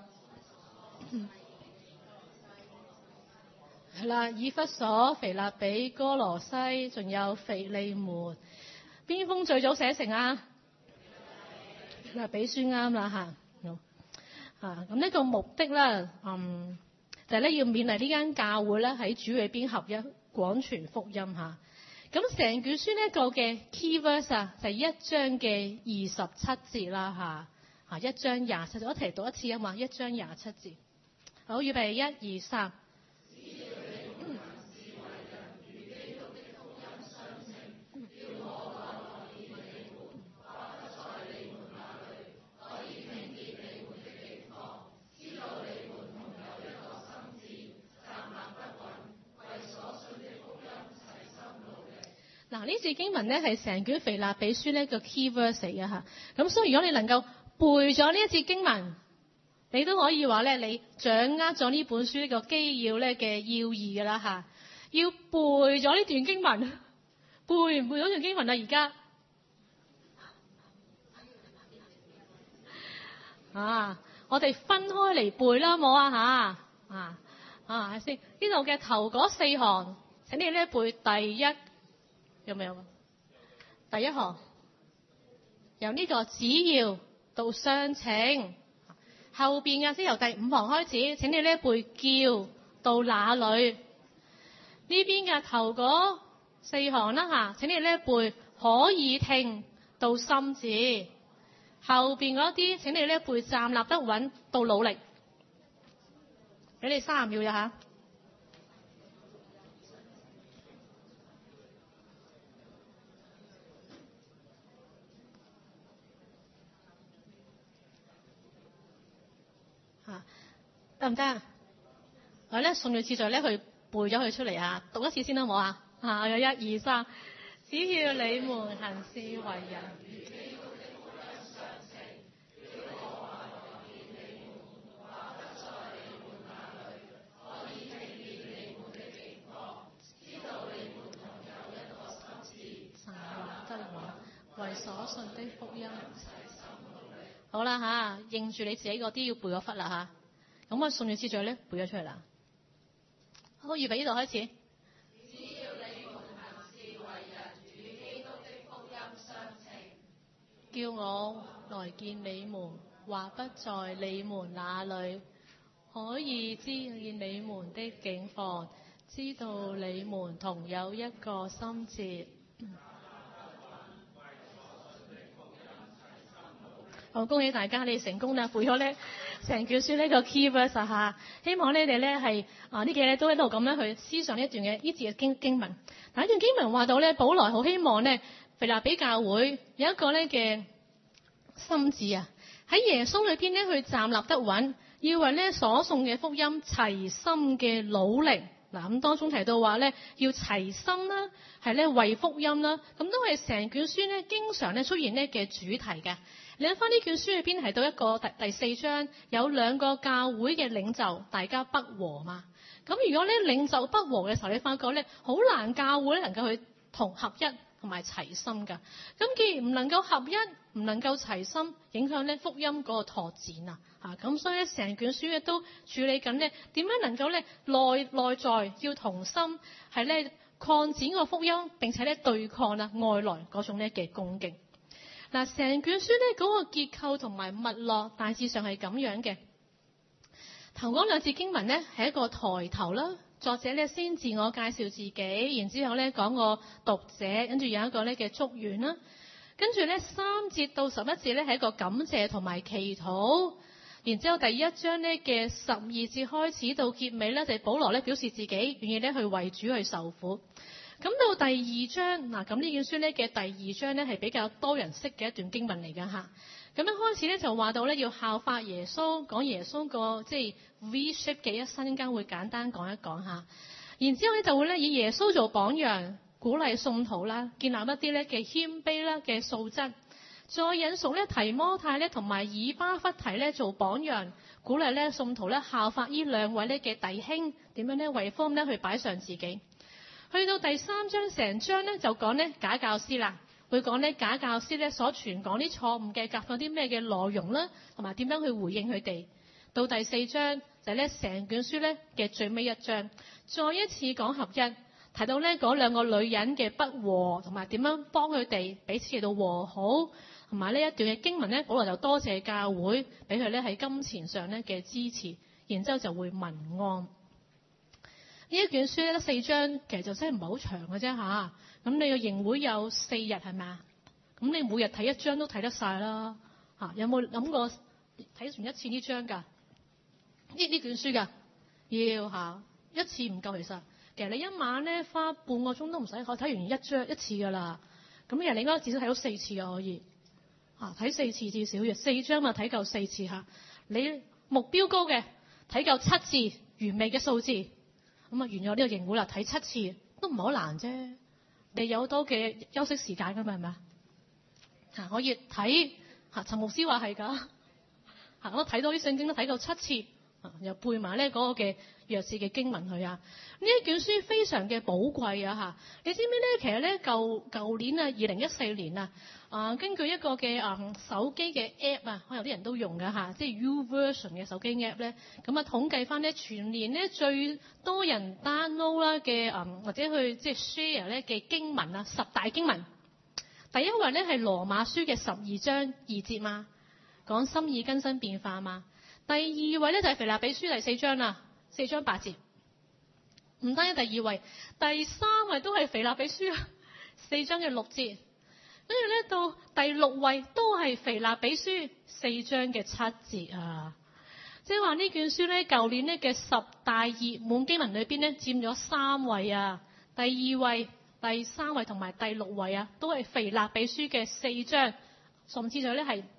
係啦，以弗所、腓立比、哥羅西，仲有腓利門。邊封最早寫成啊？腓立比書啱啦嚇。咁呢個目的咧，就係咧要勉勵呢間教會咧喺主裏邊合一廣傳福音嚇。咁成卷書呢個嘅 key verse 啊，就係1章嘅27節啦嚇。1章27節，我一齊讀一次啊嘛。1章27節。好，預備1、2、3。嗱，呢節經文咧係成卷腓立比書呢個 key verse 嚟嘅嚇，咁所以如果你能夠背咗呢一節經文，你都可以話咧你掌握咗呢本書呢個基要咧嘅要義㗎啦嚇。要背咗呢段經文，背唔背咗段經文啊？而家我哋分開嚟背啦，冇啊嚇係先。呢度嘅頭嗰4行，請你咧背第一。有冇有？第一行由呢個只要到相稱，後邊嘅先由第5行開始。請你呢背叫到哪裏？呢邊嘅頭嗰4行啦嚇，請你呢背可以聽到心志。後邊嗰啲請你呢背站立得穩到努力。俾你30秒呀嚇。得唔得？我咧順住次序咧去背咗佢出嚟啊！讀一次先好唔好啊？有1、2、3，只要你們行事為人。為所信的福音。好啦嚇，認住你自己嗰啲要背嗰忽啦嚇。咁我順住次序咧背咗出嚟啦。好，預備呢度開始。只要你們行事為人與基督的福音相稱，叫我來見你們，或不在你們那裏，可以知見你們的境況，知道你們同有一個心志。 好，恭喜大家，你哋成功啦，背咗咧成卷書呢個 key verse 嚇。希望你哋咧係呢幾日都喺度咁樣去思想一段嘅呢節嘅經文。嗱，呢段經文話到咧，保羅好希望咧腓立比教會有一個咧嘅心志啊，喺耶穌裏邊咧去站立得穩，要為咧所送嘅福音齊心嘅努力。嗱，咁當中提到話咧要齊心啦，係咧為福音啦，咁都係成卷書咧經常咧出現呢嘅主題嘅。你睇翻呢卷書裏邊提到一個第四章，有兩個教會嘅領袖，大家不和嘛。咁如果咧領袖不和嘅時候，你發覺咧好難教會咧能夠去同合一同埋齊心噶。咁既然唔能夠合一，唔能夠齊心，影響咧福音嗰個拓展啊。咁所以咧成卷書咧都處理緊咧點樣能夠咧內在要同心，係咧擴展個福音，並且咧對抗啦外來嗰種咧嘅攻擊。嗱，成卷書咧嗰個結構同埋脈絡大致上係咁樣嘅。頭嗰兩節經文咧係一個抬頭啦，作者咧先自我介紹自己，然之後咧講個讀者，跟住有一個咧嘅祝願啦，跟住咧3節到11節咧係一個感謝同埋祈禱，然之後第一章咧嘅12節開始到結尾咧就係保羅咧表示自己願意咧去為主去受苦。咁到第二章嗱，咁呢卷書咧嘅第二章咧係比較多人識嘅一段經文嚟㗎嚇。咁一開始咧就話到咧要效法耶穌，講耶穌個即係 V-shape 嘅一生，陣間會簡單講一講嚇。然之後咧就會咧以耶穌做榜樣，鼓勵信徒啦，建立一啲咧嘅謙卑啦嘅素質。再引述咧提摩太咧同埋以巴弗提咧做榜樣，鼓勵咧信徒咧效法呢兩位咧嘅弟兄點樣咧為福音咧去擺上自己。去到第3章成章咧就講咧假教師啦，會講咧假教師咧所傳講啲錯誤嘅夾咗啲咩嘅內容啦，同埋點樣去回應佢哋。到第4章就係咧成卷書咧嘅最尾一章，再一次講合一，提到咧嗰兩個女人嘅不和，同埋點樣幫佢哋彼此嚟到和好，同埋呢一段嘅經文咧，保羅就多謝教會俾佢咧喺金錢上咧嘅支持，然之後就會民安。呢一卷書咧得4章，其實就真係唔係好長嘅啫嚇。咁你個營會有4日係咪啊？咁你每日睇一章都睇得晒啦嚇。有冇諗過睇完一次呢章㗎？呢卷書㗎？要嚇一次唔夠，其實你一晚咧花半個鐘都唔使，可以睇完一次㗎啦。咁人你應該至少睇到4次㗎可以嚇，睇4次至少嘅4章嘛，睇夠4次嚇。你目標高嘅睇夠7次，完美嘅數字。咁啊，完咗呢個營會啦，睇7次都唔係好難啫。你有好多嘅休息時間㗎嘛，係咪啊？可以睇嚇，陳牧師話係㗎嚇，我睇到啲聖經都睇夠7次，又背埋咧嗰個嘅弱智嘅經文去啊。呢一卷書非常嘅寶貴啊嚇！你知唔知咧？其實咧舊年啊，2014年啊，根據一個嘅手機嘅 app 啊，可能有啲人都用㗎嚇，即係 YouVersion 嘅手機 app 咧，咁啊統計翻咧全年咧最多人 download 啦嘅或者去即係 share 咧嘅經文啊，10大經文。第一位咧係羅馬書嘅12章2節嘛，講心意更新變化嘛。第二位咧就係腓立比書第4章啦，4章8節。唔單止第二位，第3位都係腓立比書4章嘅6節。跟住咧到第6位都係腓立比書4章嘅7節啊！即係話呢卷書咧，舊年咧嘅10大熱門經文裏邊咧，佔咗3位啊！第2位、第3位同埋第6位啊，都係腓立比書嘅4章，甚至就咧係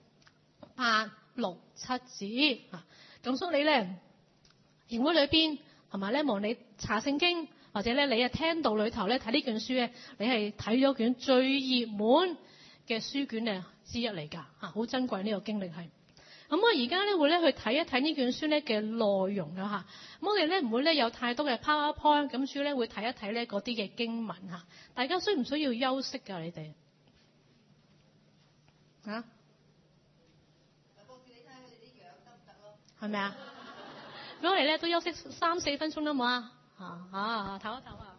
8、6、7節啊！咁所以你咧營會裏邊同埋咧，無論你查聖經。或者咧，你啊聽道裏頭咧睇呢卷書咧，你係睇咗卷最熱門嘅書卷咧之一嚟㗎嚇，好珍貴呢個經歷係。咁我而家咧會咧去睇一睇呢卷書咧嘅內容啊嚇。咁我哋咧唔會咧有太多嘅 PowerPoint，咁主要咧會睇一睇咧嗰啲嘅經文嚇。大家需唔需要休息㗎？你哋嚇？係咪啊？咁我哋咧都休息3-4分鐘啦，冇啊？唞一唞啊！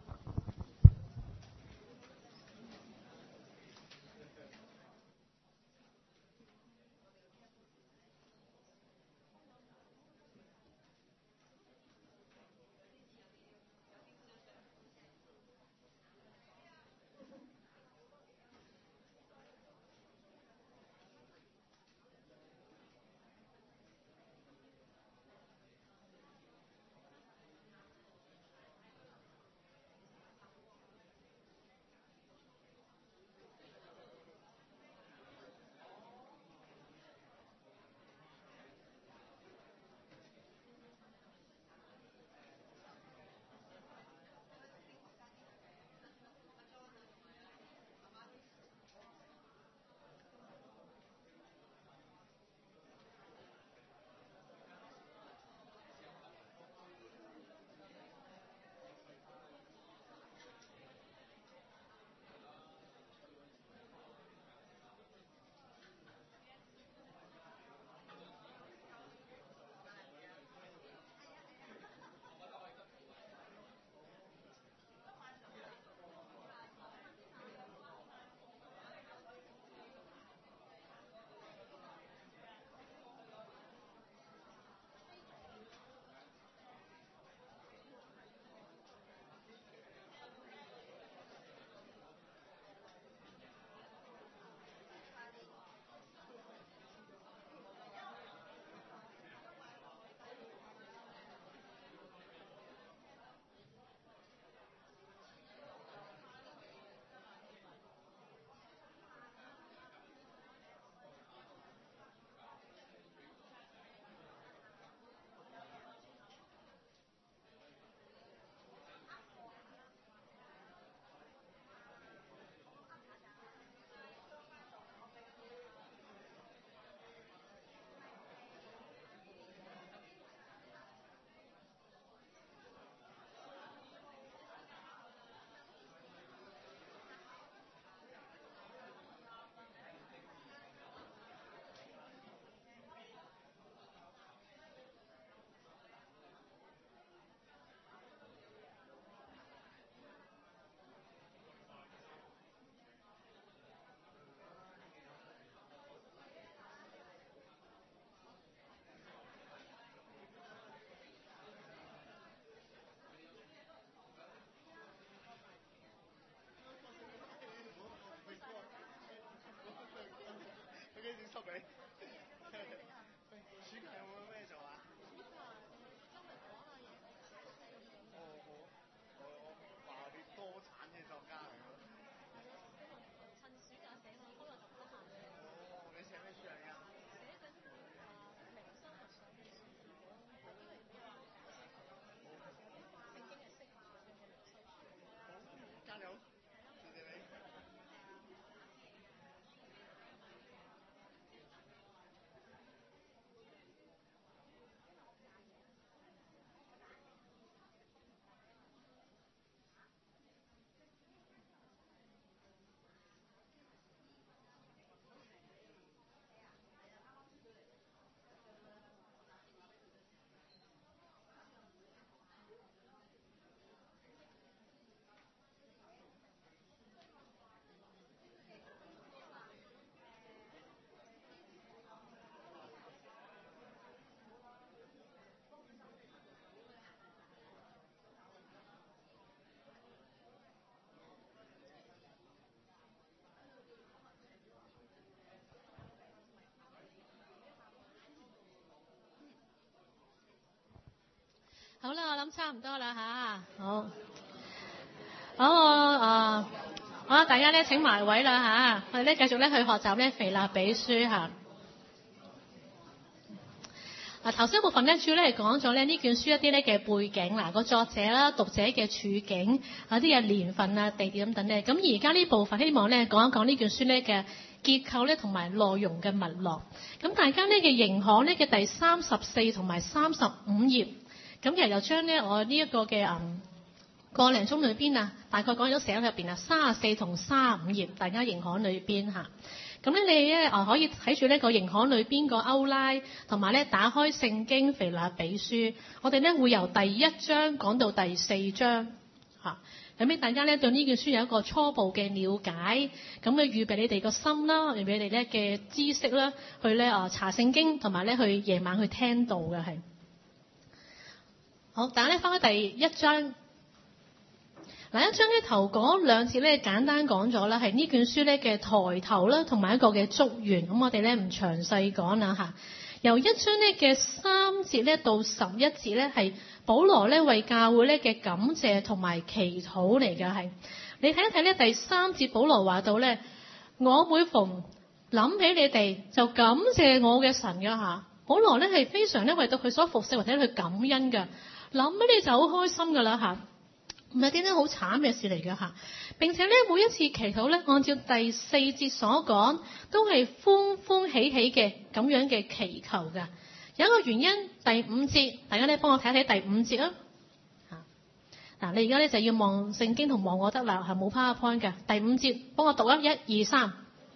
好啦，我諗差唔多啦吓，好，好，大家咧請埋位啦吓，我哋咧繼續咧去學習咧腓立比書吓。頭先一部分咧，主要咧係講咗咧呢卷書一啲咧嘅背景，個作者啦、讀者嘅處境、啲嘅年份啊、地點等等咧。咁而家呢部分希望咧講一講呢卷書咧嘅結構咧同埋內容嘅脈絡。咁大家呢嘅營刊咧嘅第34同埋35頁，咁其實就將咧我呢一個嘅個零鐘裏邊啊，大概講咗寫喺入邊啊，34同35頁，大家營刊裏邊嚇。咁咧你咧可以睇住呢個營刊裏邊個歐拉，同埋咧打開聖經腓立比書，我哋咧會由第1章講到第4章嚇。咁俾大家咧對呢卷書有一個初步嘅了解，咁去預備你哋個心啦，預備你哋咧嘅知識啦，去咧查聖經，同埋咧去夜晚去聽道嘅係。好，大家咧翻開第1章。嗱，一章咧頭嗰兩節咧簡單講咗啦，係呢卷書咧嘅抬頭啦，同埋一個嘅祝願。咁我哋咧唔詳細講啦嚇。由1章咧嘅3節咧到11節咧係保羅咧為教會咧嘅感謝同埋祈禱嚟嘅係。你睇一睇咧第3節保羅話到咧，我每逢諗起你哋就感謝我嘅神㗎嚇。保羅咧係非常咧為到佢所服侍或者去感恩㗎，諗起你就好開心㗎啦嚇。唔係啲咧好慘嘅事嚟嘅嚇，並且咧每一次祈禱咧，按照第4節所講，都係歡歡喜喜嘅咁樣嘅祈求㗎。有一個原因，第5節，大家咧幫我睇睇第5節啊。嗱，你而家咧就要望聖經同望我得啦，係冇 PowerPoint 嘅。第5節，幫我讀啊，1、2、3。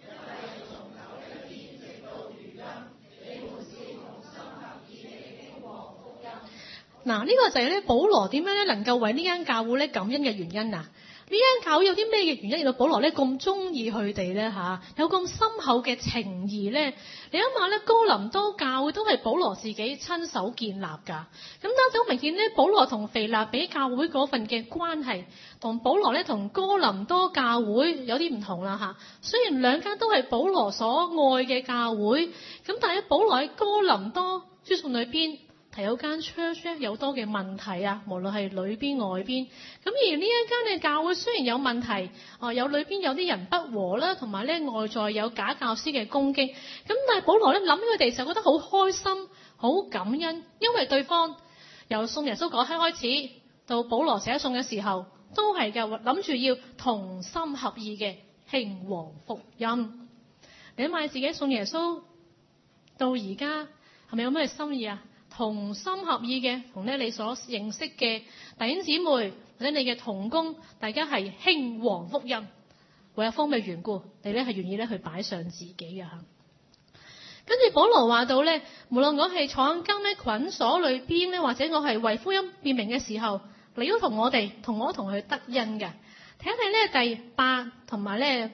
嗱，呢個就係咧保羅點樣咧能夠為呢間教會咧感恩嘅原因啊！呢間教會有啲咩嘅原因令到保羅咧咁中意佢哋咧嚇，有咁深厚嘅情誼咧？你諗下咧，哥林多教會都係保羅自己親手建立㗎。咁當時好明顯咧，保羅同腓立比教會嗰份嘅關係，同保羅咧同哥林多教會有啲唔同啦嚇。雖然兩間都係保羅所愛嘅教會，咁但係保羅喺哥林多書信裏邊提有間 church 咧有多嘅問題啊，無論係裏邊外邊。咁而呢一間嘅教會雖然有問題，有裏邊有啲人不和啦，同埋咧外在有假教師嘅攻擊。咁但係保羅咧諗起佢哋就覺得好開心、好感恩，因為對方由送耶穌嗰刻開始到保羅寫信嘅時候，都係嘅諗住要同心合意嘅興旺福音。你諗下自己送耶穌到而家係咪有咩心意啊？同心合意嘅，同咧你所認識嘅弟兄姊妹或者你嘅同工，大家係興旺福音，為咗方面嘅緣故，你咧係願意咧去擺上自己嘅嚇。跟住保羅話到咧，無論我係坐喺監咩捆鎖裏邊咧，或者我係為福音辨明嘅時候，你都同我同佢得恩嘅。睇一睇咧第8同埋咧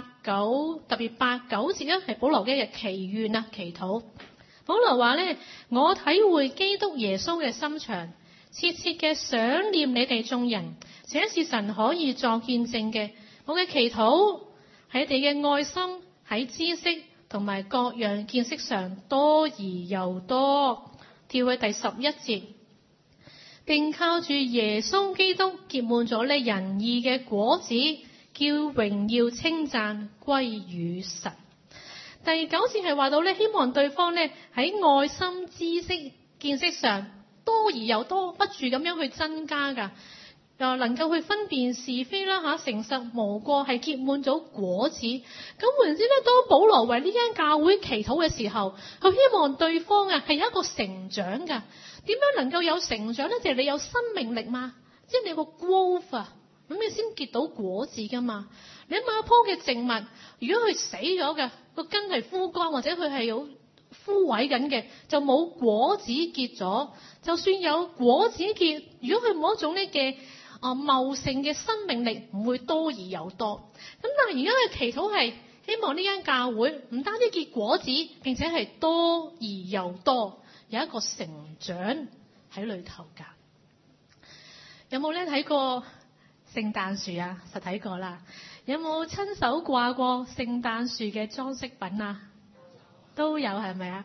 8、9，特別8、9節咧係保羅嘅祈願啊，祈禱。保羅話咧，我體會基督耶穌嘅心腸，切切嘅想念你哋眾人，這是神可以作見證嘅。我嘅祈禱喺你嘅愛心喺知識同埋各樣見識上多而又多。跳去第11節，並靠住耶穌基督結滿咗咧仁義嘅果子，叫榮耀稱讚歸於神。第9節係話到咧，希望對方咧喺愛心、知識、見識上多而又多，不住咁樣去增加㗎，又能夠去分辨是非啦嚇，誠實無過，係結滿咗果子。咁換言之咧，當保羅為呢間教會祈禱嘅時候，佢希望對方啊係有一個成長㗎。點樣能夠有成長咧？就係你有生命力嘛，即係你個 growth 啊，咁你先結到果子㗎嘛。你諗下一棵嘅植物，如果佢死咗嘅，個根係枯乾或者佢係有枯萎緊嘅，就冇果子結咗。就算有果子結，如果佢冇一種咧嘅茂盛嘅生命力，唔會多而有多。咁但係而家嘅祈禱係希望呢間教會唔單止結果子，並且係多而又多，有一個成長喺裏頭㗎。有冇咧睇過聖誕樹啊？實睇過啦。有冇親手掛過聖誕樹嘅裝飾品啊？都有係咪啊？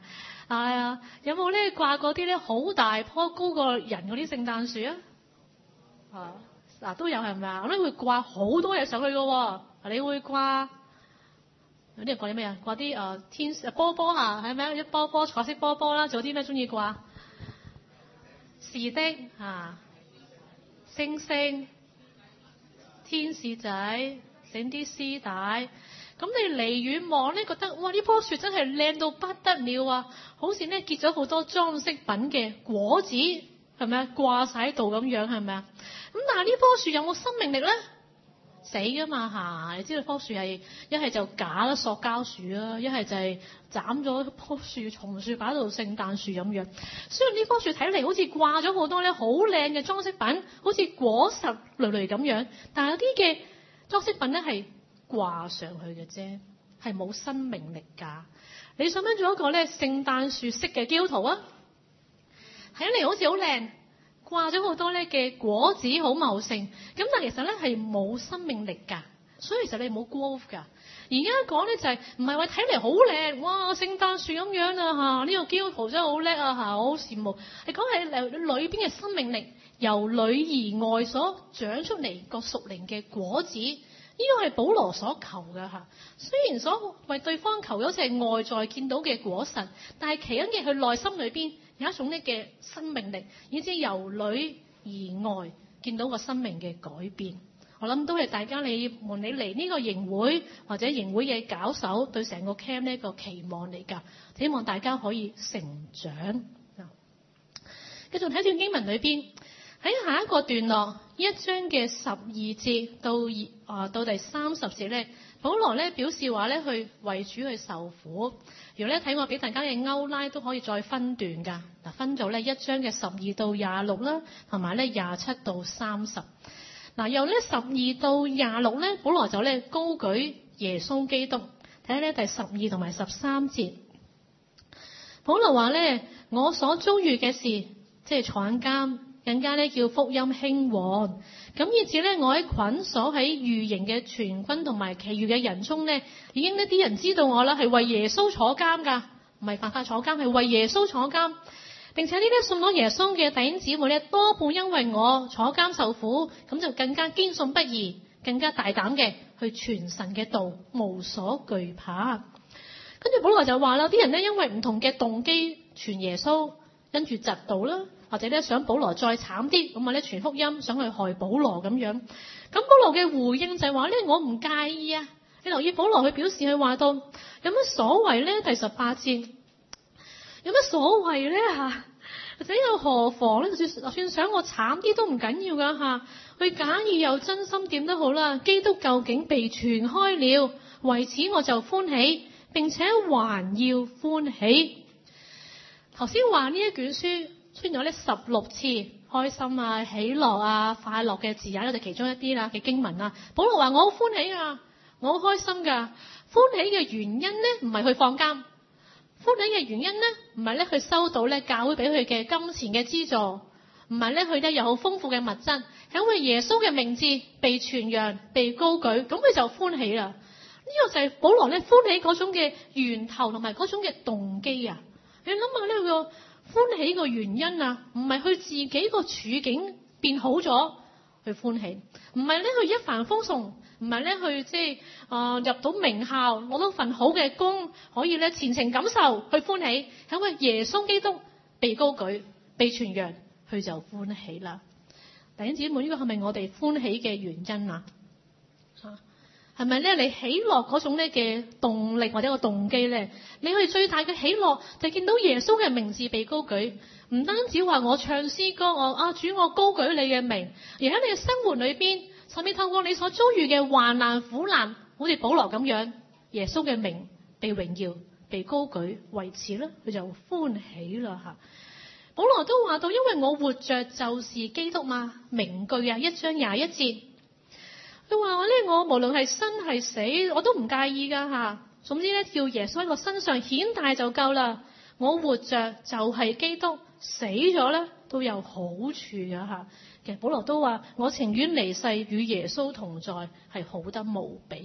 啊，有冇咧掛嗰啲咧好大棵高過人嗰啲聖誕樹啊？嗱都有係咪啊？咁你會掛好多嘢上去嘅喎。你會掛有啲人掛啲咩啊？掛啲天使波波啊，係咪啊？啲波波彩色波波啦，仲有啲咩中意掛？是的星星、天使仔，整啲絲帶。咁你離遠望咧，覺得哇呢棵樹真係靚到不得了啊！好似咧結咗好多裝飾品嘅果子，係咪啊？掛晒喺度咁樣，係咪啊？咁但係呢棵樹有冇生命力咧？死噶嘛嚇！你知道棵樹係一係就假啦，塑膠樹啦，一係就係斬咗棵樹松樹擺到聖誕樹咁樣。雖然呢棵樹睇嚟好似掛咗好多咧好靚嘅裝飾品，好似果實累累咁樣，但係有啲嘅裝飾品咧係掛上去嘅啫，係冇生命力㗎。你想唔想做一個咧聖誕樹式嘅基督徒啊？睇嚟好似好靚。掛咗好多咧嘅果子好茂盛，咁但係其實咧係冇生命力㗎，所以其實你冇 growth 㗎。而家講咧就係唔係話睇嚟好靚，哇聖誕樹咁樣啊嚇，呢個基督徒真係好叻啊嚇，我好羨慕。你講係裏邊嘅生命力，由裏而外所長出嚟個屬靈嘅果子，呢個係保羅所求嘅嚇。雖然所為對方求咗係外在見到嘅果實，但係其因嘅佢內心裏邊有一種呢嘅生命力，以至由裏而外見到個生命嘅改變。我諗都係大家你嚟呢個營會或者營會嘅搞手對成個 camp 呢一個期望嚟㗎，希望大家可以成長。繼續睇段經文裏邊，喺下一個段落1章嘅12節到第30節咧，保羅咧表示話咧去為主去受苦。如果咧睇我俾大家嘅歐拉都可以再分段㗎，嗱分咗咧1章嘅12到26啦，同埋咧27到30。嗱由咧12到26咧，保羅就咧高舉耶穌基督。睇下咧第12同埋13節，保羅話咧我所遭遇嘅事，即係坐監，更加咧叫福音興旺。咁以至咧，我喺捆鎖喺御營嘅全軍同埋其餘嘅人中咧，已經呢啲人知道我啦，係為耶穌坐監㗎，唔係犯法坐監，係為耶穌坐監。並且呢啲信咗耶穌嘅弟兄姊妹咧，多半因為我坐監受苦，咁就更加堅信不疑，更加大膽嘅去傳神嘅道，無所懼怕。跟住保羅就話啦，啲人咧因為唔同嘅動機傳耶穌，跟住嫉妒啦。或者咧想保羅再慘啲，咁啊咧傳福音想去害保羅咁樣。咁保羅嘅回應就係話咧，我唔介意啊。你留意保羅佢表示佢話到有乜所謂咧？第18節有乜所謂咧嚇？或者又何妨咧？就算想我慘啲都唔緊要㗎嚇。佢假意又真心點都好啦。基督究竟被傳開了，為此我就歡喜，並且還要歡喜。頭先話呢一卷書出現咗呢16次開心啊、喜樂啊、快樂嘅字眼，我哋其中一啲啦嘅經文啊。保羅話我好歡喜啊，我好開心噶。歡喜嘅原因咧，唔係去放監。歡喜嘅原因咧，唔係咧佢收到咧教會俾佢嘅金錢嘅資助，唔係咧佢咧有好豐富嘅物質，係因為耶穌嘅名字被傳揚、被高舉，咁佢就歡喜啦。呢個就係保羅咧歡喜嗰種嘅源頭同埋嗰種嘅動機啊！你諗下呢個歡喜個原因啊，唔係佢自己個處境變好咗去歡喜，唔係咧佢一帆風順，唔係咧佢即係入到名校攞到份好嘅工，可以咧前程錦繡去歡喜，係因為耶穌基督被高舉、被傳揚，佢就歡喜啦。弟兄姊妹，呢個係咪我哋歡喜嘅原因啊？係咪咧？你喜樂嗰種咧嘅動力或者個動機咧？你去最大嘅喜樂就見到耶穌嘅名字被高舉，唔單止話我唱詩歌，主我高舉你嘅名，而喺你嘅生活裏邊，甚至透過你所遭遇嘅患難苦難，好似保羅咁樣，耶穌嘅名被榮耀、被高舉，為此咧佢就歡喜啦吓。保羅都話到，因為我活着就是基督嘛，名句啊，1章21節。佢話咧，我無論係生係死，我都唔介意噶吓。總之咧，叫耶穌喺我身上顯大就夠啦。我活着就係基督，死咗咧都有好處噶吓。其實保羅都話，我情願離世與耶穌同在，係好得無比啊！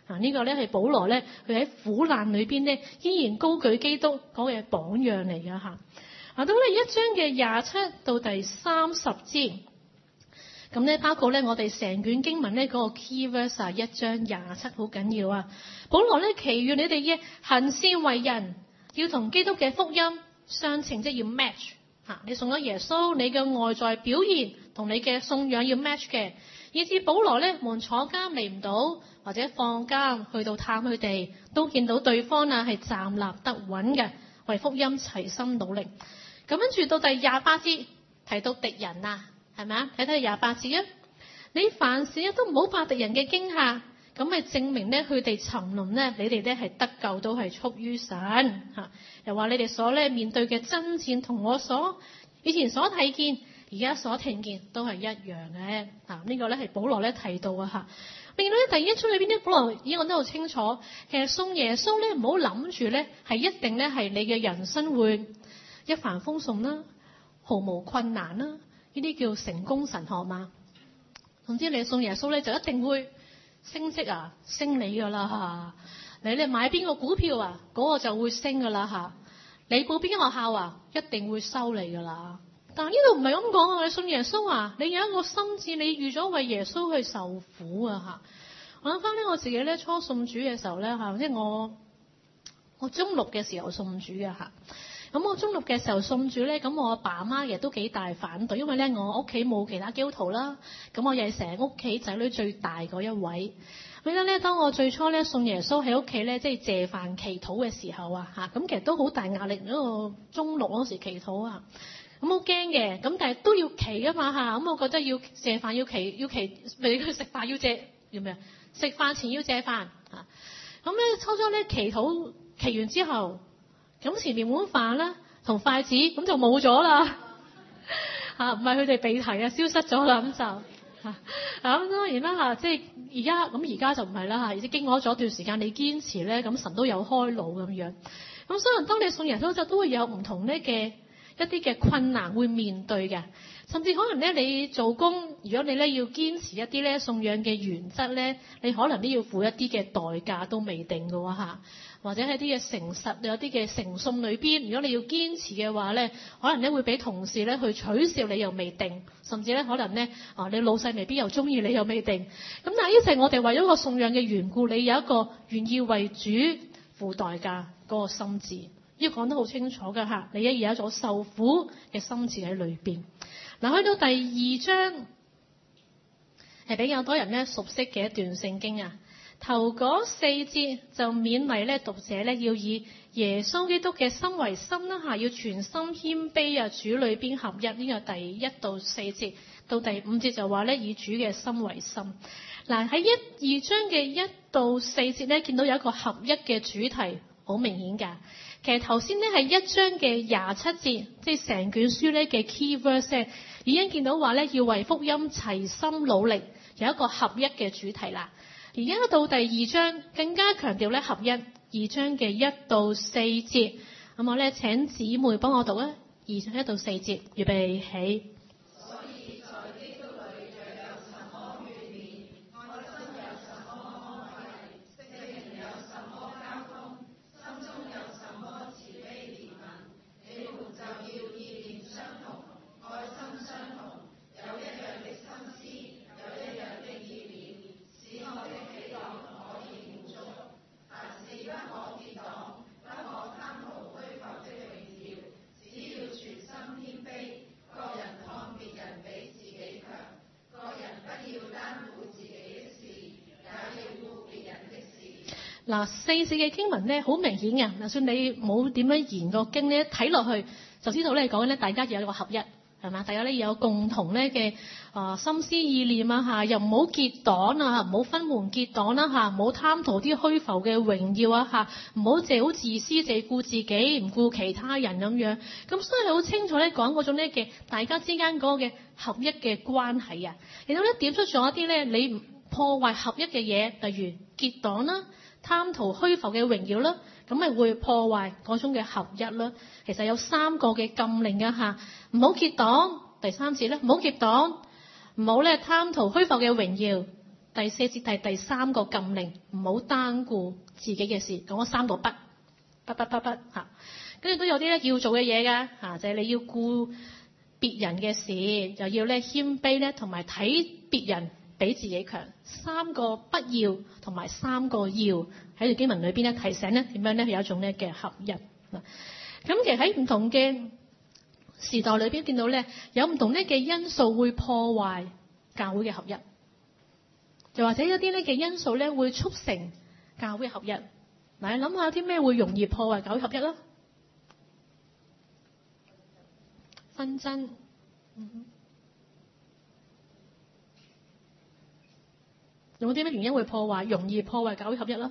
呢個咧係保羅咧，佢喺苦難裏邊咧，依然高舉基督嗰個榜樣嚟㗎嚇。到呢1章嘅27到第30節，咁咧包括咧我哋成卷經文咧嗰個 key verse 啊，1章27好緊要啊。保羅咧祈願你哋嘅行事為人要同基督嘅福音相稱，即係要 match 嚇。你信咗耶穌，你嘅外在表現同你嘅信仰要 match 嘅。以至保羅咧，無論坐監嚟唔到，或者放監去到探佢哋，都見到對方啊係站立得穩嘅，為福音齊心努力。咁跟住到第28節提到敵人啊，係咪啊？睇睇28節啊，你凡事都唔好怕敵人嘅驚嚇，咁咪證明咧佢哋沉淪咧，你哋咧係得救都係出於神嚇。又話你哋所咧面對嘅爭戰同我所以前所睇見，而家所聽見都係一樣嘅。呢個咧係保羅咧提到啊嚇。另外咧第1章裏邊咧，保羅已經講得好清楚，其實信耶穌咧唔好諗住咧係一定咧係你嘅人生會一帆風順啦，毫無困難啦，呢啲叫成功神學嘛。總之你信耶穌咧就一定會升職啊，升你噶啦嚇。你買邊個股票啊，嗰個就會升噶啦嚇。你報邊間學校啊，一定會收你噶啦。但係呢度唔係咁講啊！你信耶穌啊，你有一個心志，你預咗為耶穌去受苦啊嚇。我諗翻咧，我自己咧初信主嘅時候咧嚇，即係我中六嘅時候信主嘅嚇。咁我中六嘅時候信主咧，咁我阿爸阿媽亦都幾大反對，因為咧我屋企冇其他基督徒啦。咁我又係成屋企仔女最大嗰一位。記得咧，當我最初咧信耶穌喺屋企咧，即係謝飯祈禱嘅時候啊嚇，咁其實都好大壓力。因為我中六嗰時祈禱啊。咁好驚嘅，咁但係都要祈噶嘛嚇，咁我覺得要謝飯要祈，咪去食飯要謝，要咩啊？食飯前要謝飯嚇。咁咧初初咧祈禱祈完之後，咁前面碗飯咧同筷子咁就冇咗啦嚇，唔係佢哋被提啊，消失咗啦咁就嚇。咁當然啦嚇，即係而家就唔係啦嚇，而且經過咗一段時間你堅持咧，咁神都有開路咁樣。咁所以當你信耶穌就都會有唔同咧嘅一啲嘅困難會面對嘅，甚至可能咧你做工，如果你咧要堅持一啲咧信仰嘅原則咧，你可能都要付一啲嘅代價都未定嘅喎嚇，或者喺啲嘅誠實有啲嘅誠信裏邊，如果你要堅持嘅話咧，可能咧會俾同事咧去取笑你又未定，甚至咧可能咧你老細未必又中意你又未定。咁但係呢就係我哋為咗個信仰嘅緣故，你有一個願意為主付代價嗰個心志。要講得好清楚㗎嚇，你有一種受苦嘅心志喺裏邊。嗱，去到第2章係比較多人咧熟悉嘅一段聖經啊。頭嗰4節就勉勵咧讀者咧要以耶穌基督嘅心為心啦嚇，要全心謙卑啊，主裏邊合一。呢個第1到4節，到第5節就話咧以主嘅心為心。嗱，喺2章嘅1到4節咧見到有一個合一嘅主題，好明顯㗎。其實頭先咧係1章嘅27節，即係成卷書咧嘅 key verse 已經見到話咧要為福音齊心努力，有一個合一嘅主題啦。而家到第2章更加強調咧合一。2章嘅1到4節，咁我咧請姊妹幫我讀啊。2章1到4節，預備起。嗱，4節嘅經文咧，好明顯嘅。就算你冇點樣研過經咧，睇落去就知道咧講緊咧，大家有一個合一，係嘛？大家咧有共同咧嘅心思意念啊嚇，又唔好結黨啊，唔好分門結黨啦嚇，唔好貪圖啲虛浮嘅榮耀啊嚇，唔好淨係好自私，淨係顧自己，唔顧其他人咁樣。咁所以好清楚咧講嗰種咧嘅大家之間嗰個嘅合一嘅關係啊。然後咧點出咗一啲咧你破壞合一嘅嘢，例如結黨啦。貪圖虛浮嘅榮耀啦，咁咪會破壞嗰種嘅合一啦。其實有3個嘅禁令嘅嚇，唔好結黨。第3節咧，唔好結黨，唔好咧貪圖虛浮嘅榮耀。 第4節係第3個禁令，唔好單顧自己嘅事，講咗3個不嚇。跟住都有啲咧要做嘅嘢㗎嚇，就係你要顧別人嘅事，又要咧謙卑咧，同埋睇別人比自己強。3個不要同埋3個要喺條經文裏邊咧提醒咧點樣咧有一種咧嘅合一。咁其實喺唔同嘅時代裏邊見到咧有唔同咧嘅因素會破壞教會嘅合一，又或者有啲咧嘅因素咧會促成教會合一。嗱，你諗下有啲咩會容易破壞教會合一啦？紛爭，有冇啲咩原因會容易破壞教會合一啦？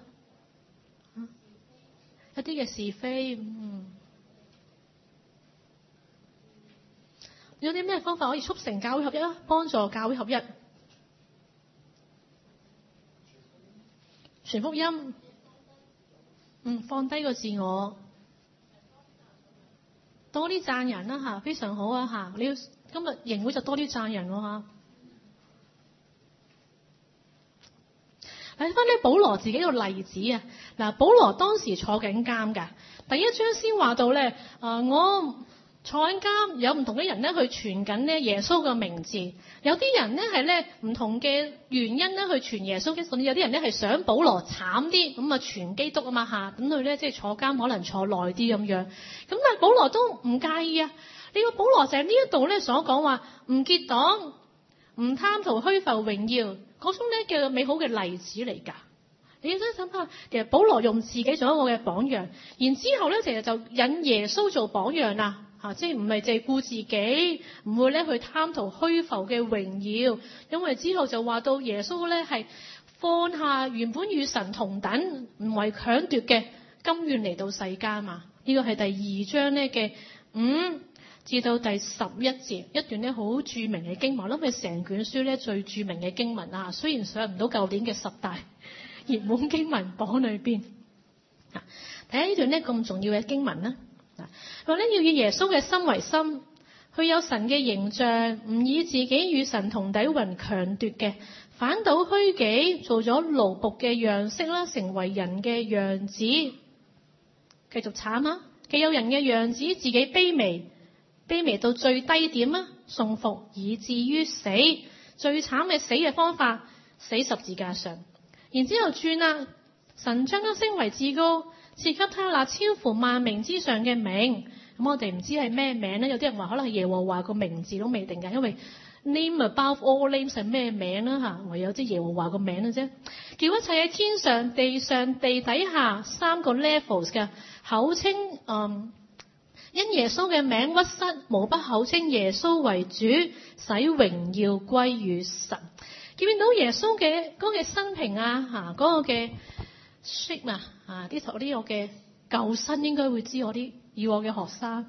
一啲嘅是非，有啲咩方法可以促成教會合一啦？幫助教會合一，傳福音，放低個自我。多啲讚人啦嚇，非常好啊嚇！你要今日營會就多啲讚人喎嚇。睇翻咧保羅自己個例子啊，嗱，保羅當時坐緊監㗎。第1章先話到咧，我坐緊監，有唔同嘅人咧去傳緊咧耶穌嘅名字，有啲人咧係咧唔同嘅原因咧去傳耶穌嘅，甚至有啲人咧係想保羅慘啲，咁啊傳基督啊嘛嚇，咁佢咧即係坐監可能坐耐啲咁樣，咁但係保羅都唔介意啊。呢個保羅就係呢一度咧所講話唔結黨、唔貪圖虛浮榮耀嗰種咧叫美好嘅例子嚟㗎。你真係諗下，其實保羅用自己做一個嘅榜樣，然之後咧其實就引耶穌做榜樣啦。即係唔係淨係顧自己，唔會咧去貪圖虛浮嘅榮耀，因為之後就話到耶穌咧係放下原本與神同等，唔為搶奪嘅，甘願嚟到世間嘛。呢個係第2章咧嘅5至到第11節一段咧好著名嘅經文，我諗係成卷書咧最著名嘅經文啊。雖然上唔到舊年嘅10大熱門經文榜裏邊，睇下呢段咧咁重要嘅經文啦。話咧要以耶穌嘅心為心，佢有神嘅形象，唔以自己與神同等為強奪嘅，反倒虛己，做咗奴僕嘅樣式啦，成為人嘅樣子。繼續慘啊！既有人嘅樣子，自己卑微到最低點啊，順服以至於死。最慘嘅死嘅方法，死十字架上。然之後轉啦，神將佢升為至高，賜給他那超乎萬名之上嘅名。咁我哋唔知係咩名咧，有啲人話可能係耶和華個名字都未定㗎，因為 name above all names 係咩名啦嚇，唯有即係耶和華個名啦啫。叫一切喺天上、地上、地底下3個 levels 嘅口稱因耶穌嘅名屈膝，無不口稱耶穌為主，使榮耀歸於神。見到耶穌嘅嗰個生平啊嚇，嗰個嘅 shape 啊啲頭呢個嘅舊身應該會知我啲以往嘅學生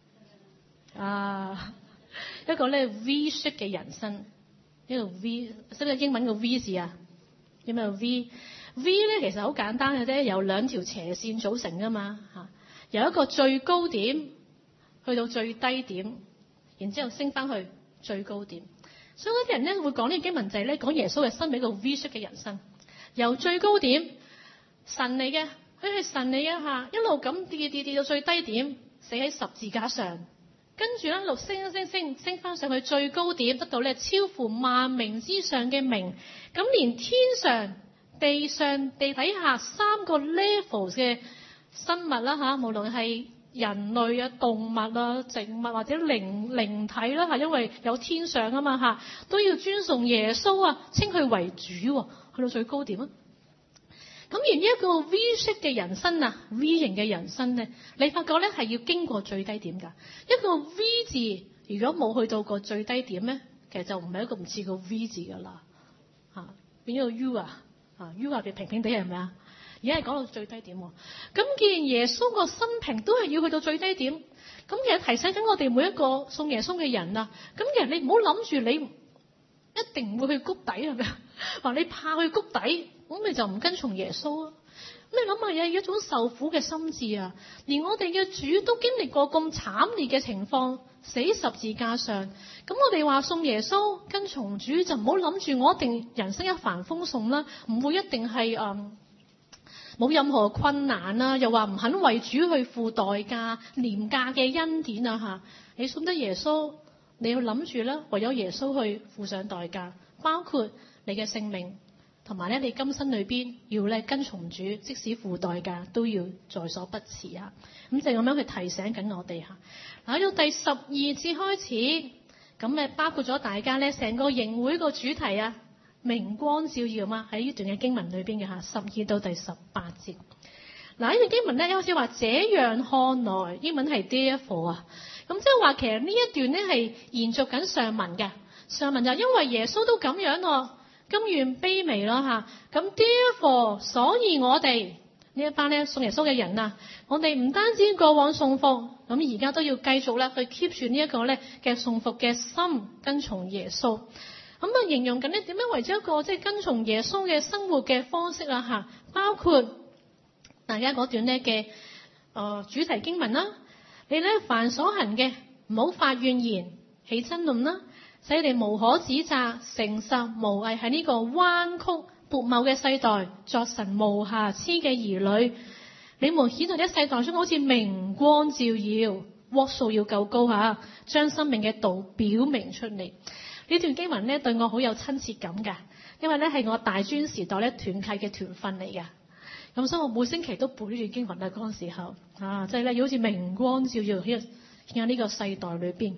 一個咧 V shape 嘅人生，一個 V， 識唔識英文個 V 字啊？有咩 V？V 咧其實好簡單嘅啫，由2條斜線組成噶嘛嚇，由一個最高點去到最低點，然之後升翻去最高點。所以嗰啲人咧會講呢個經文就係咧講耶穌嘅生命一個 V shape 嘅人生，由最高點神嚟嘅。佢係神嚟嘅嚇，一路咁跌到最低點，死喺十字架上，跟住一路升翻上去最高點，得到咧超乎萬名之上嘅名。咁連天上、地上、地底下3個 level 嘅生物啦嚇，無論係人類啊、動物啊、植物或者靈體啦嚇，因為有天上啊嘛嚇，都要尊崇耶穌啊，稱佢為主，去到最高點啊！咁而呢一個 V 式嘅人生啊 ，V 型嘅人生咧，你發覺咧係要經過最低點㗎。一個 V 字如果冇去到個最低點咧，其實就唔係一個唔似個 V 字㗎啦。變咗個 U U 下邊平平地係咪啊？而家係講到最低點喎。咁既然耶穌個生平都係要去到最低點，咁其實提醒緊我哋每一個信耶穌嘅人啊。咁其實你唔好諗住你一定唔會去谷底係咪啊？話你怕去谷底。咁你就唔跟從耶穌啊！ 你諗下有一種受苦嘅心志啊！連我哋嘅主都經歷過咁慘烈嘅情況，死十字架上。咁我哋話信耶穌跟從主，就唔好諗住我一定人生一帆風順啦，唔會一定係冇任何困難啦，又話唔肯為主去付代價廉價嘅恩典啊嚇！你信得耶穌，你要諗住啦，唯有耶穌去付上代價，包括你嘅性命。同埋咧，你今生裏邊要咧跟從主，即使付代價都要在所不辭啊！咁就咁樣去提醒緊我哋嚇。嗱，到第12節開始，咁咧包括咗大家咧成個營會個主題啊，明光照耀嘛，喺呢段嘅經文裏邊嘅嚇，12到第18節。嗱，呢段經文咧一開始話這樣看來，英文係 therefore 啊，咁即係話其實呢一段咧係延續緊上文嘅。上文就因為耶穌都咁樣喎。甘願卑微咯嚇，咁 therefore， 所以我哋呢一班咧信耶穌嘅人啊，我哋唔單止過往信服，咁而家都要繼續咧去 keep 住呢一個咧嘅信服嘅心，跟從耶穌。咁啊，形容緊咧點樣為咗一個即係跟從耶穌嘅生活嘅方式啦嚇，包括大家嗰段咧嘅主題經文啦，你咧凡所行嘅唔好發怨言，起爭論啦。使你哋無可指責，誠實無偽喺呢個彎曲悖謬嘅世代，作神無瑕疵嘅兒女。你們顯在啲世代中好似明光照耀，鑊數要夠高嚇，將生命嘅道表明出嚟。呢段經文咧對我好有親切感㗎，因為咧係我大專時代咧團契嘅團訓嚟㗎。咁所以我每星期都背呢段經文啊，嗰陣時候即係咧要好似明光照耀喺呢個世代裏邊。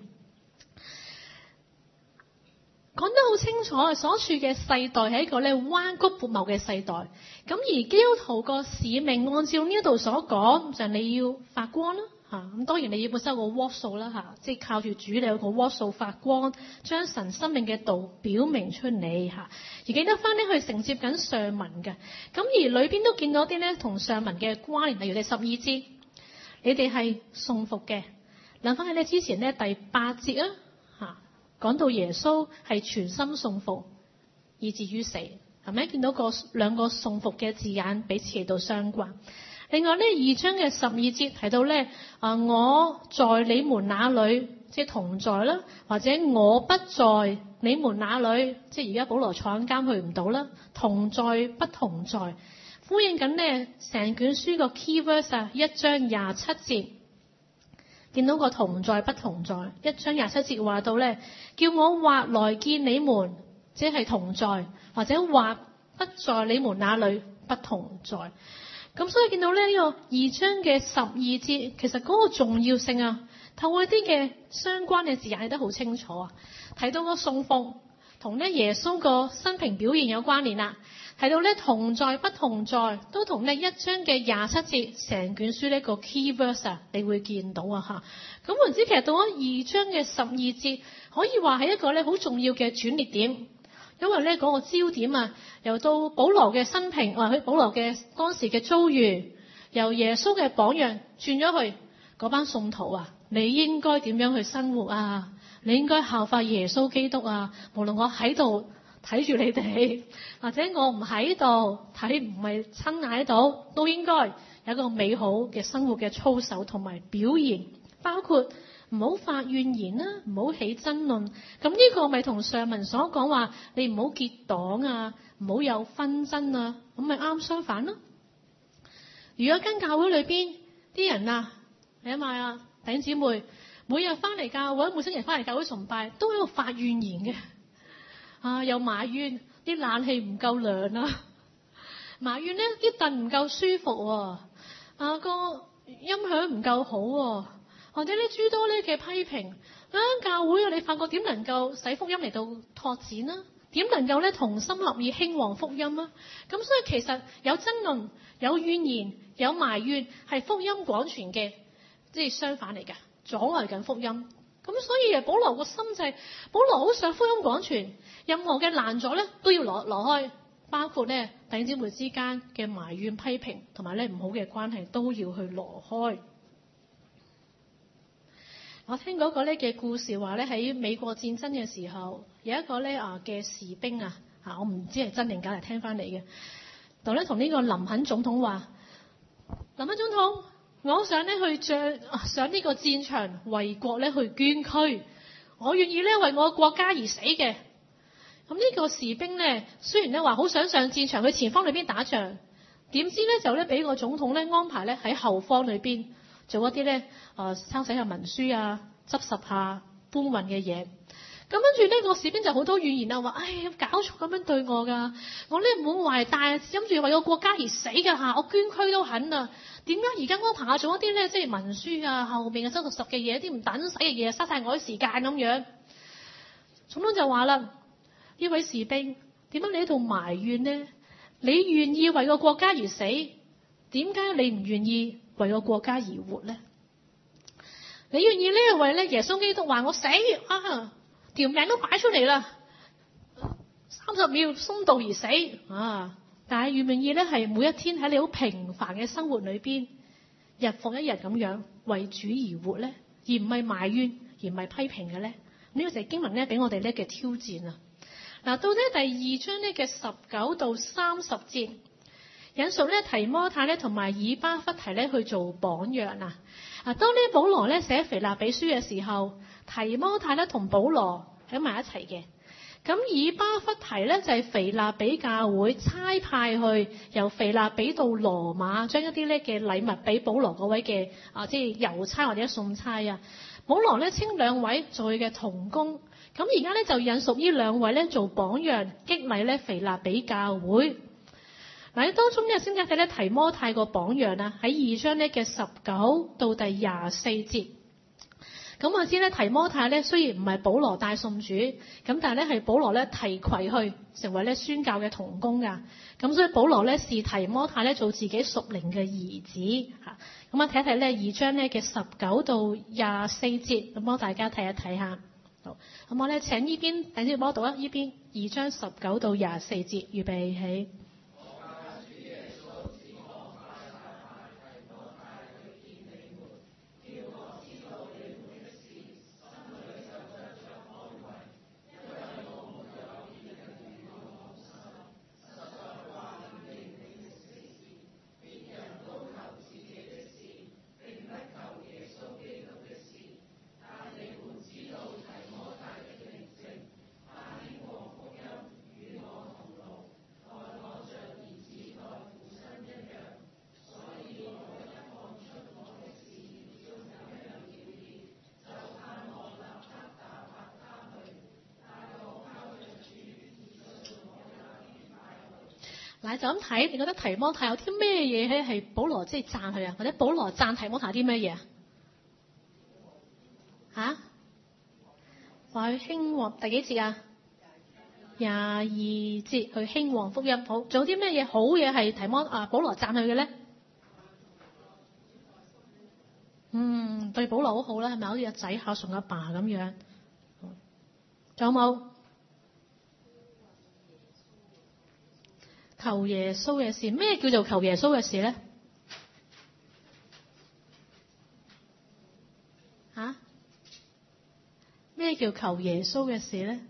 講得好清楚，所處嘅世代係一個咧彎曲悖謬嘅世代。咁而基督徒個使命，按照呢一度所講，就係你要發光啦嚇。咁當然你要本身有個 watt 數啦嚇，即係靠住主你有個 watt 數發光，將神生命嘅道表明出嚟嚇。而記得翻咧去承接緊上文嘅。咁而裏邊都見到啲咧同上文嘅關聯，例如第12節，你哋係信服嘅。諗翻起咧之前咧第8節啊。講到耶穌係全心信服，以至於死，係咪見到兩個信服嘅字眼彼此嚟到相關？另外呢2章嘅12節提到咧，我在你們那裏，即係同在啦，或者我不在你們那裏，即係而家保羅坐緊監去唔到啦，同在不同在，呼應緊呢成卷書個 key verse 啊，1章27節。見到個同在不同在，1章27節話到咧，叫我或來見你們，即係同在，或者或不在你們那裏不同在。咁所以見到咧呢個2章嘅12節，其實嗰個重要性啊，透過啲嘅相關嘅字眼睇得好清楚啊，睇到個信奉同咧耶穌個生平表現有關聯啦。睇到咧同在不同在，都同咧1章嘅27節成卷書呢個 key verse 啊，你會見到啊嚇。咁唔知其實到咗2章嘅12節，可以話係一個咧好重要嘅轉捩點，因為咧嗰個焦點啊，由到保羅嘅生平，或者保羅嘅當時嘅遭遇，由耶穌嘅榜樣轉咗去嗰班信徒啊，你應該點樣去生活啊？你應該效法耶穌基督啊！無論我喺度睇住你哋，或者我唔喺度睇，唔係親眼喺度，都應該有一個美好嘅生活嘅操守同埋表現，包括唔好發怨言啦，唔好起爭論。咁呢個咪同上文所講話，你唔好結黨啊，唔好有紛爭啊，咁咪啱相反咯。如果間教會裏邊啲人啊，你諗下啊，弟兄姊妹每日翻嚟教會，每星期翻嚟教會崇拜，都喺度發怨言嘅。又埋怨啲冷氣唔夠涼啊，埋怨呢啲凳唔夠舒服喎，個音響唔夠好喎，或者呢諸多呢嘅批評，教會你發覺點能夠使福音嚟到拓展啊？點能夠咧同心合意興旺福音啊？咁所以其實有爭論、有怨言、有埋怨，係福音廣傳嘅，即係相反嚟㗎，阻礙緊福音。咁所以保羅個心就係，保羅好想福音廣傳，任何嘅難阻咧都要攞開，包括咧弟兄姊妹之間嘅埋怨批評同埋咧唔好嘅關係都要去攞開。我聽嗰個咧嘅故事話咧，喺美國戰爭嘅時候，有一個咧嘅士兵我唔知係真定假，嚟聽翻嚟嘅，就咧同呢個林肯總統話： 林恩總統，我想咧上呢個戰場為國咧去捐軀，我願意咧為我國家而死嘅。咁呢個士兵咧，雖然咧話好想上戰場去前方裏邊打仗，點知咧就咧俾個總統咧安排咧喺後方裏邊做一啲咧抄寫下文書啊、執拾下搬運嘅嘢。咁跟住呢個士兵就好多怨言啦，話：搞錯咁樣對我㗎，我咧滿懷大諗住為個國家而死㗎嚇，我捐軀都肯啊！點解而家安排下做一啲咧即係文書啊、後面嘅收拾嘅嘢，啲唔等使嘅嘢，嘥晒我啲時間咁樣？總統就話啦：呢位士兵，點解你喺度埋怨呢？你願意為個國家而死，點解你唔願意為個國家而活呢？你願意呢為咧耶穌基督話我死啊！條命都擺出嚟啦，30秒殉道而死啊！但係願唔願意咧係每一天喺你好平凡嘅生活裏邊，日復一日咁樣為主而活咧，而唔係埋怨，而唔係批評嘅咧？呢個就係經文咧俾我哋咧嘅挑戰啊！嗱，到底第2章咧嘅19到30節，引述咧提摩太咧同埋以巴弗提咧去做榜樣啊！當呢保羅咧寫腓立比書嘅時候，提摩太咧同保羅喺埋一齊嘅。咁以巴弗提咧就係腓立比教會差派去由腓立比到羅馬，將一啲咧嘅禮物俾保羅嗰位嘅即係郵差或者送差啊。保羅咧稱兩位做佢嘅同工。咁而家咧就引述呢兩位咧做榜樣，激勵咧腓立比教會。嗱，喺當中咧先睇睇咧提摩太個榜樣啊，喺2章咧嘅19到第24節。咁我知咧提摩太咧雖然唔係保羅帶送主，咁但係咧係保羅咧提攜去成為咧宣教嘅同工噶。咁所以保羅咧視提摩太咧做自己屬靈嘅兒子嚇。咁啊睇一睇咧2章咧嘅19到24節，咁幫大家睇一睇下。好，咁我咧請呢邊第一幫我讀啊，呢邊2章19到24節，預備起。嗱，就咁睇，你覺得提摩太有啲咩嘢咧係保羅即係讚佢啊？或者保羅讚提摩太啲咩嘢啊？嚇？話佢興旺第幾節啊？22節去興旺福音。好，仲有啲咩嘢好嘢係保羅讚佢嘅咧？對保羅好好啦，係咪好似阿仔孝順阿爸咁樣？仲有冇？求耶穌嘅事，咩叫做求耶穌嘅事咧？嚇？咩叫求耶穌嘅事咧？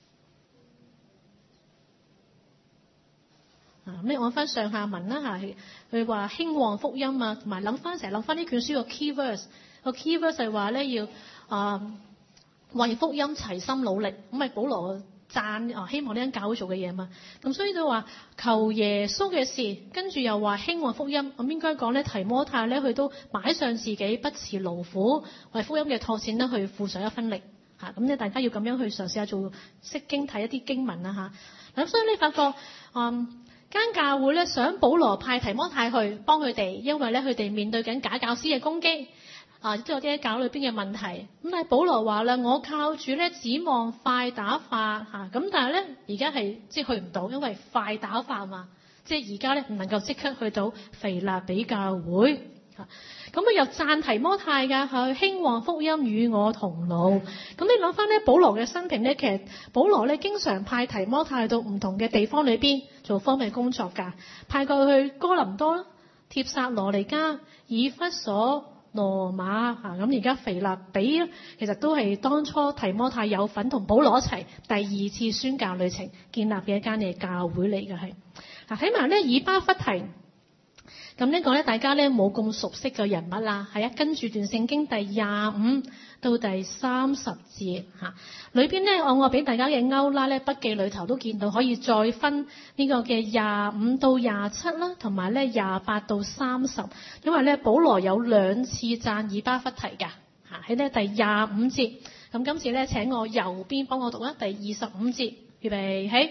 咁你按翻上下文啦嚇，佢話興旺福音啊，同埋成日諗翻呢卷書個 key verse，個 key verse 係話咧要為福音齊心努力，咁咪保羅讚希望呢間教會做嘅嘢嘛，咁所以都話求耶穌嘅事，跟住又話興旺福音，咁應該講咧提摩太咧佢都擺上自己不辭勞苦，為福音嘅拓展咧去付上一分力嚇，咁咧大家要咁樣去嘗試下做釋經睇一啲經文啦嚇，咁所以你發覺間教會咧想保羅派提摩太去幫佢哋，因為咧佢哋面對緊假教師嘅攻擊。都有啲喺教裏邊嘅問題，咁但係保羅話啦，我靠主咧指望快打發嚇，咁但係咧而家係即係去唔到，因為快打發嘛，即係而家咧唔能夠即刻去到腓立比教會嚇，咁佢又讚提摩太㗎，去興旺福音與我同勞。咁你諗翻咧保羅嘅生平咧，其實保羅咧經常派提摩太到唔同嘅地方裏邊做方面工作㗎，派過去哥林多、帖撒羅尼迦、以弗所、羅馬嚇，咁而家腓立比其實都係當初提摩太有份同保羅一齊第2次宣教旅程建立嘅一間嘅教會嚟嘅係。嗱，睇埋咧以巴弗提， 咁呢個咧，大家咧冇咁熟悉嘅人物啦，係啊，跟住段聖經第25到第30節嚇，裏邊咧我俾大家嘅歐拉咧筆記裏頭都見到，可以再分呢個嘅25到27啦，同埋咧28到30，因為咧保羅有2次讚以巴弗提㗎嚇，喺咧第25節，咁今次咧請我右邊幫我讀啦，第25節，預備起。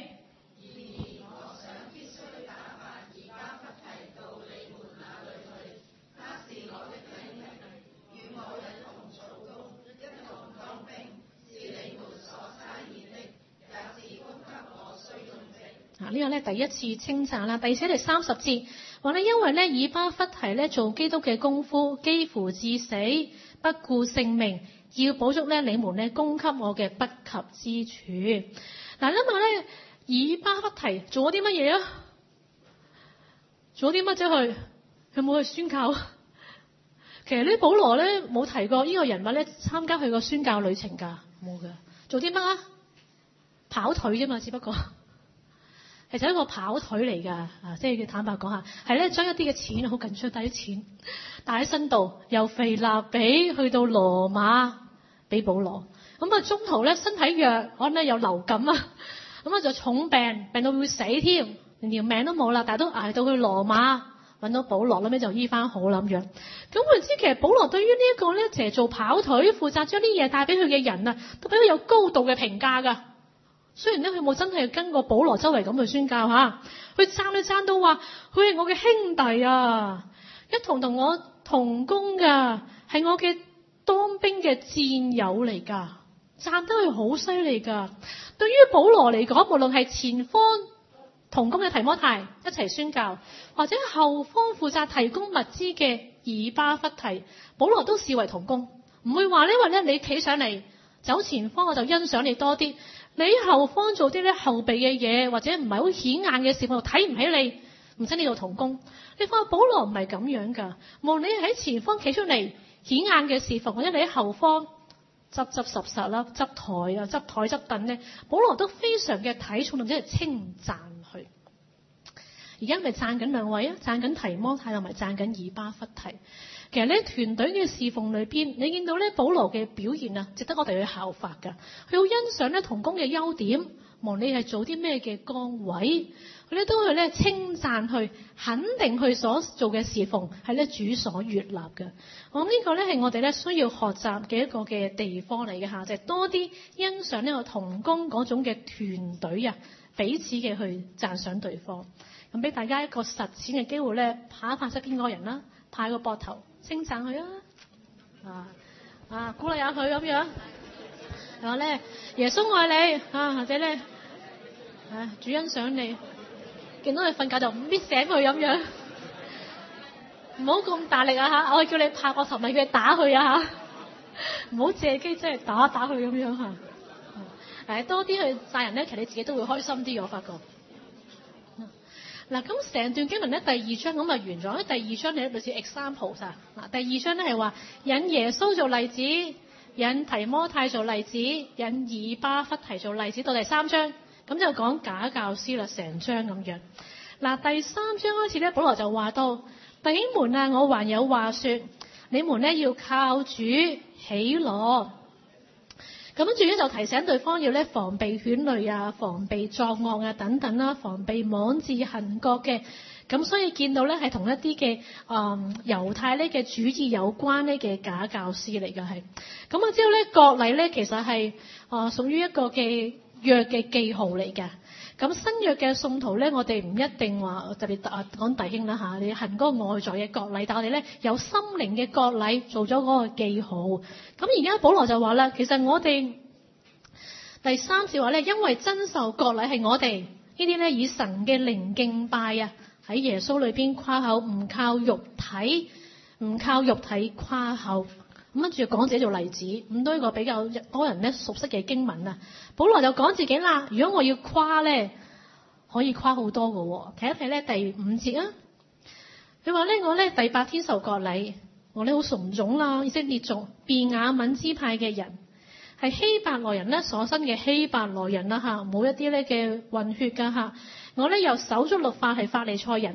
呢個咧第一次稱讚啦，第30節話咧，因為咧以巴弗提咧做基督嘅功夫，幾乎至死，不顧性命，要補足咧你們咧供給我嘅不及之處。嗱，諗下咧以巴弗提做咗啲乜嘢啊？做咗啲乜啫？佢冇去宣教。其實咧保羅咧冇提過呢個人物咧參加佢個宣教旅程㗎，冇㗎。做啲乜啊？跑腿啫嘛，只不過。其實一個跑腿嚟㗎，即係坦白講下，係咧將一啲嘅錢好緊張，帶啲錢帶喺身度，由腓立比去到羅馬俾保羅。咁啊中途咧身體弱，可能咧有流感啊，咁啊就重病，病到會死添，連條命都冇啦，但係都捱到去羅馬揾到保羅，後尾就醫翻好啦咁樣。咁佢知其實保羅對於呢一個咧，成日做跑腿，負責將啲嘢帶俾佢嘅人啊，都俾佢有高度嘅評價㗎。雖然咧佢冇真係跟過保羅周圍咁去宣教嚇，佢讚都讚到話佢係我嘅兄弟啊，一同我同工㗎，係我嘅當兵嘅戰友嚟㗎，讚得佢好犀利㗎。對於保羅嚟講，無論係前方同工嘅提摩太一齊宣教，或者後方負責提供物資嘅以巴弗提，保羅都視為同工，唔會話呢因為咧你企上嚟走前方我就欣賞你多啲。你後方做啲咧後備嘅嘢，或者唔係好顯眼嘅事，我睇唔起你，唔使你做同工。你發覺保羅唔係咁樣㗎，無論你喺前方企出嚟顯眼嘅事奉，或者你喺後方執實實啦，執台啊、執台執凳咧，保羅都非常嘅睇重，或者係稱讚佢。而家咪讚緊兩位啊，讚緊提摩太同埋讚緊以巴弗提。其實咧團隊嘅侍奉裏邊，你見到咧保羅嘅表現啊，值得我哋去效法㗎。佢好欣賞咧同工嘅優點，無論你係做啲咩嘅崗位，佢咧都去咧稱讚佢，肯定佢所做嘅侍奉係咧主所悅納嘅。我諗呢個咧係我哋咧需要學習嘅一個嘅地方嚟嘅嚇，就係多啲欣賞呢個同工嗰種嘅團隊啊，彼此嘅去讚賞對方。咁俾大家一個實踐嘅機會咧，拍一拍側邊嗰個人啦，拍個膊頭。稱讚佢鼓勵下佢咁樣，係話咧耶穌愛你或者咧主欣賞你，見到佢瞓覺就搣醒佢咁樣，唔好咁大力啊，我叫你拍膊頭，咪叫你打佢啊，唔好借機真係打佢咁樣多啲去讚人咧，其實你自己都會開心啲，我發覺。嗱，咁成段經文咧，第2章咁就完咗。第2章咧類似 example 咋。嗱，第2章咧係話引耶穌做例子，引提摩太做例子，引以巴弗提做例子。到第3章咁就講假教師啦，成章咁樣。嗱，第3章開始咧，保羅就話到弟兄們啊，我還有話說，你們咧要靠主喜樂。咁跟住咧就提醒對方要咧防備犬類啊、防備作惡啊等等啦，防備妄自行國嘅。咁所以見到咧係同一啲嘅猶太呢嘅主義有關呢嘅假教師嚟嘅係。咁我知道咧割禮咧其實係屬於一個嘅約嘅記號嚟嘅。咁新約嘅信徒咧，我哋唔一定話特別講弟兄啦嚇，你行嗰個外在嘅割禮，但我哋咧有心靈嘅割禮做咗嗰個記號。咁而家保羅就話啦，其實我哋第3節話咧，因為真受割禮係我哋呢啲咧以神嘅靈敬拜啊，喺耶穌裏邊誇口，唔靠肉體誇口。咁跟住講自己做例子，咁都一個比較多人咧熟悉嘅經文啊。保羅就講自己啦，如果我要誇咧，可以誇好多嘅喎。睇一睇咧第5節啊，佢話咧我咧第8天受割禮，我咧好崇種啦，以色列族便雅憫支派嘅人，係希伯來人咧所生嘅希伯來人啦嚇，冇一啲咧嘅混血㗎嚇。我咧又守足律法係法利賽人，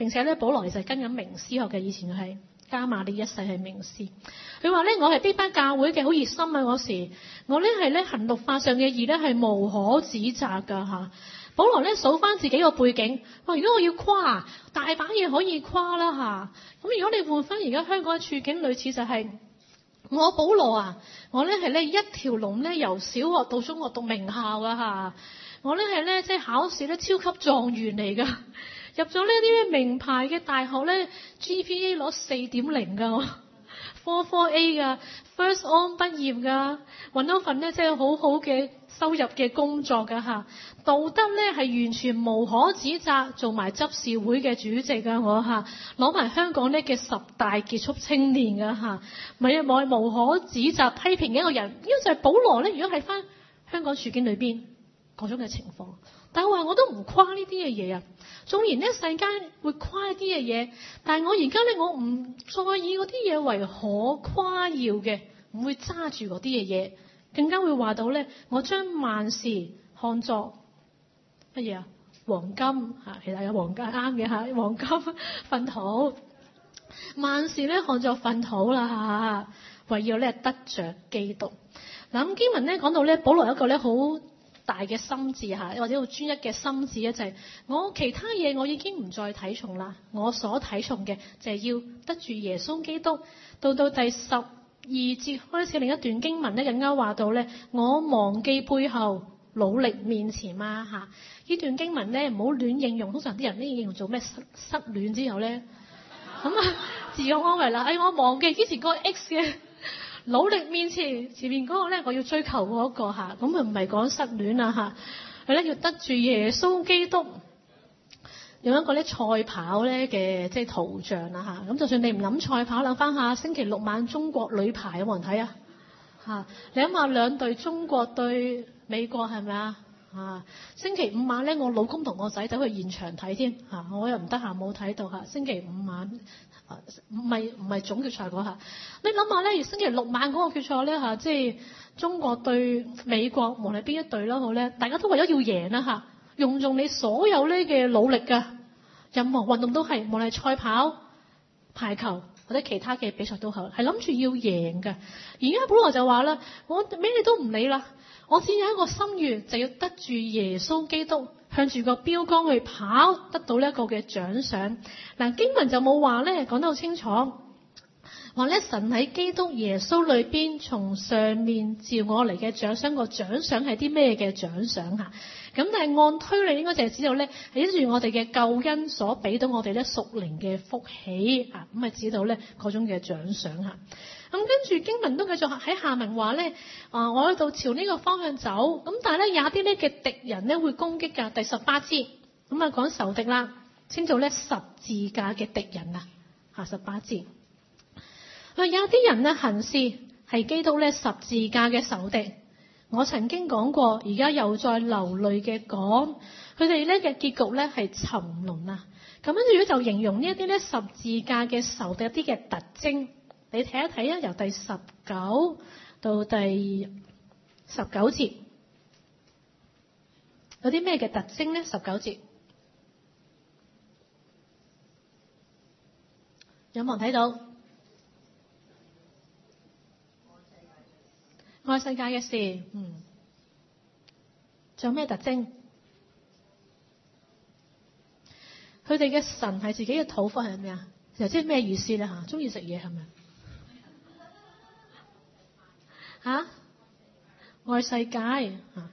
並且咧保羅其實跟緊名師學嘅，以前係加馬列一世係名師。佢話咧我係呢班教會嘅好熱心啊，嗰時我咧係咧行律法上嘅義咧係無可指責㗎嚇。保羅咧數翻自己個背景，話如果我要誇，大把嘢可以誇啦嚇。咁如果你換翻而家香港嘅處境，類似就係、我保羅啊，我咧係咧一條龍咧由小學到中學讀名校㗎嚇。我咧係咧即係考試咧超級狀元嚟㗎，入咗呢啲名牌嘅大學咧 GPA 攞4.0㗎我。科 A 㗎 ，First On 畢業㗎，揾到份咧即係好好嘅收入嘅工作㗎嚇。道德咧係完全無可指責，做埋執事會嘅主席㗎我嚇，攞埋香港咧嘅10大傑出青年㗎嚇，咪啊冇無可指責批評嘅一個人。呢個就係保羅咧，如果係翻香港處境裏邊嗰種嘅情況。但係我話我都唔誇呢啲嘅嘢啊，縱然呢世間會誇一啲嘅嘢，但係我而家咧我唔再以嗰啲嘢為可誇耀嘅，唔會揸住嗰啲嘅嘢，更加會話到咧，我將萬事看作乜嘢啊？黃金嚇，其實有黃金啱嘅嚇，黃金糞土，萬事咧看作糞土啦嚇，為要咧得着基督。嗱咁經文咧講到咧，保羅有一個咧好大嘅心志嚇，或者好專一嘅心志咧，就係我其他嘢我已經唔再睇重啦，我所睇重嘅就係要得住耶穌基督。到第12節開始另一段經文咧，更加話到咧，我忘記背後，努力面前嘛嚇。呢段經文咧唔好亂應用，通常啲人咧應用做咩失戀之後咧，咁啊自我安慰啦。我忘記之前嗰個 X 嘅。努力面前面嗰個咧，我要追求嗰個嚇，咁唔係講失戀啊嚇，佢咧要得住耶穌基督，用一個咧賽跑咧嘅即係圖像啦嚇。咁就算你唔諗賽跑，諗翻下星期六晚中國女排有冇人睇啊嚇？你諗下兩隊中國對美國係咪啊嚇？星期五晚咧，我老公同我仔走去現場睇添嚇，我又唔得閒冇睇到嚇。星期五晚。唔係總決賽嗰下，你諗下咧，星期六晚嗰個決賽咧嚇，即係中國對美國，無論邊一隊啦好咧，大家都為咗要贏啦嚇，用盡你所有呢嘅努力㗎，任何運動都係，無論係賽跑、排球或者其他嘅比賽都好，係諗住要贏㗎。而家保羅就話啦，我咩你都唔理啦，我只有一個心願，就要得住耶穌基督。向住個標杆去跑，得到呢一個嘅獎賞。嗱，經文就冇話咧，講得好清楚，話咧神喺基督耶穌裏邊從上面召我嚟嘅獎賞，個獎賞係啲咩嘅獎賞嚇？咁但係按推理應該就係知道咧，係因住我哋嘅救恩所俾到我哋咧屬靈嘅福喜啊，咁啊知道咧嗰種嘅獎賞嚇。咁跟住經文都繼續喺下文話咧，我喺度朝呢個方向走，咁但係咧有啲咧嘅敵人咧會攻擊㗎。第18節咁啊講仇敵啦，稱做咧十字架嘅敵人啊。下18節，有啲人咧行事係基督咧十字架嘅仇敵。我曾經講過，而家又再流淚嘅講，佢哋咧嘅結局咧係沉淪啊。咁跟住咧就形容呢一啲咧十字架嘅仇敵一啲嘅特徵。你睇一睇啊，由第19到第19節，有啲咩嘅特徵咧？19節有冇人睇到？愛世界嘅事，仲有咩特徵？佢哋嘅神係自己嘅肚腹係咩啊？又即係咩意思咧？嚇，中意食嘢係咪？嚇，愛世界嚇，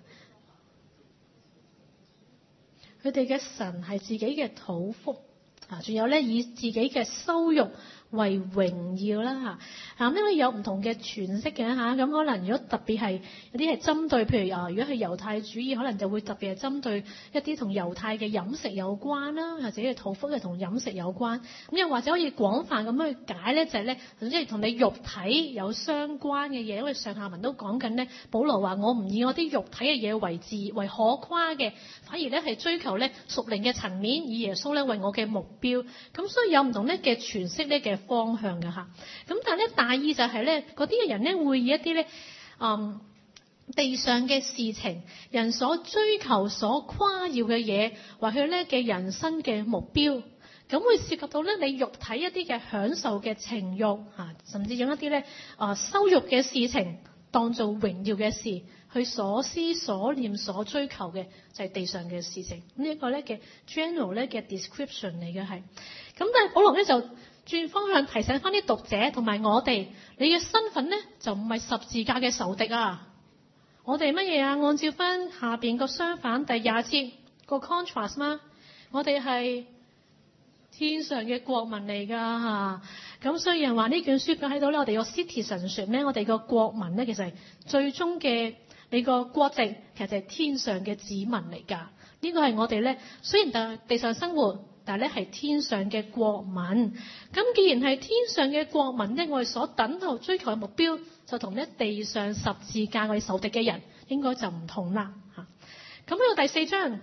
佢哋嘅神係自己嘅肚腹啊，仲有咧以自己嘅羞辱為榮耀啦嚇，咁因為有唔同嘅詮釋嘅嚇，咁可能如果特別係有啲係針對，譬如如果係猶太主義，可能就會特別係針對一啲同猶太嘅飲食有關啦，或者係肚腹係同飲食有關，咁又或者可以廣泛咁去解咧，就係咧，總之係同你肉體有相關嘅嘢，因為上下文都講緊咧，保羅話我唔以我啲肉體嘅嘢為可誇嘅，反而咧係追求咧屬靈嘅層面，以耶穌咧為我嘅目標，咁所以有唔同咧嘅詮釋咧嘅方向嘅嚇，咁但係咧大意就係咧，嗰啲嘅人咧會以一啲咧地上嘅事情，人所追求所誇耀嘅嘢，為佢咧嘅人生嘅目標。 咁會涉及到咧你肉體一啲嘅享受嘅情慾啊，甚至用一啲咧羞辱嘅事情當做榮耀嘅事，去所思所念所追求嘅就係地上嘅事情。呢一個咧嘅 general 咧嘅 description 嚟嘅係。咁但係保羅咧就轉方向提醒翻啲讀者同埋我哋，你嘅身份咧就唔係十字架嘅仇敵啊！我哋乜嘢啊？按照翻下邊個相反第20節個 contrast 嗎？我哋係天上嘅國民嚟㗎嚇。咁所以人話呢卷書講喺度咧，我哋個 citizenship 咧，我哋個國民咧，其實係最終嘅你個國籍，其實就係天上嘅子民嚟㗎。呢個係我哋咧，雖然就地上生活，但係咧係天上嘅國民。咁既然係天上嘅國民咧，我哋所等候追求嘅目標就同咧地上十字架我哋仇敵嘅人應該就唔同啦嚇。咁去到第4章，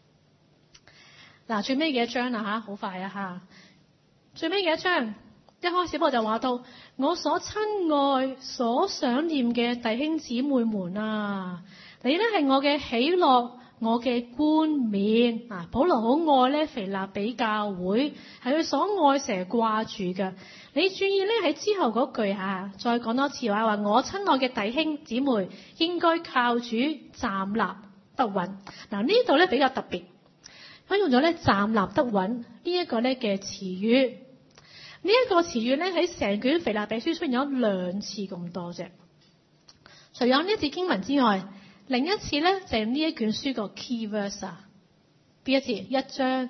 嗱最尾嘅一章啦嚇，好快啊嚇！最尾嘅一章一開始我就話到，我所親愛、所想念嘅弟兄姊妹們啊，你咧係我嘅喜樂。我嘅冠冕啊，保羅好愛咧腓立比教會，係佢所愛成日掛住嘅。你注意咧喺之後嗰句嚇，再講多次話我親愛嘅弟兄姊妹應該靠主站立得穩。嗱呢度咧比較特別，佢用咗咧站立得穩呢一個咧嘅詞語。呢一個詞語咧喺成卷腓立比書出現咗2次咁多啫。除咗呢一節經文之外，另一次咧就係呢一卷書個 key verse 啊，邊一節？1章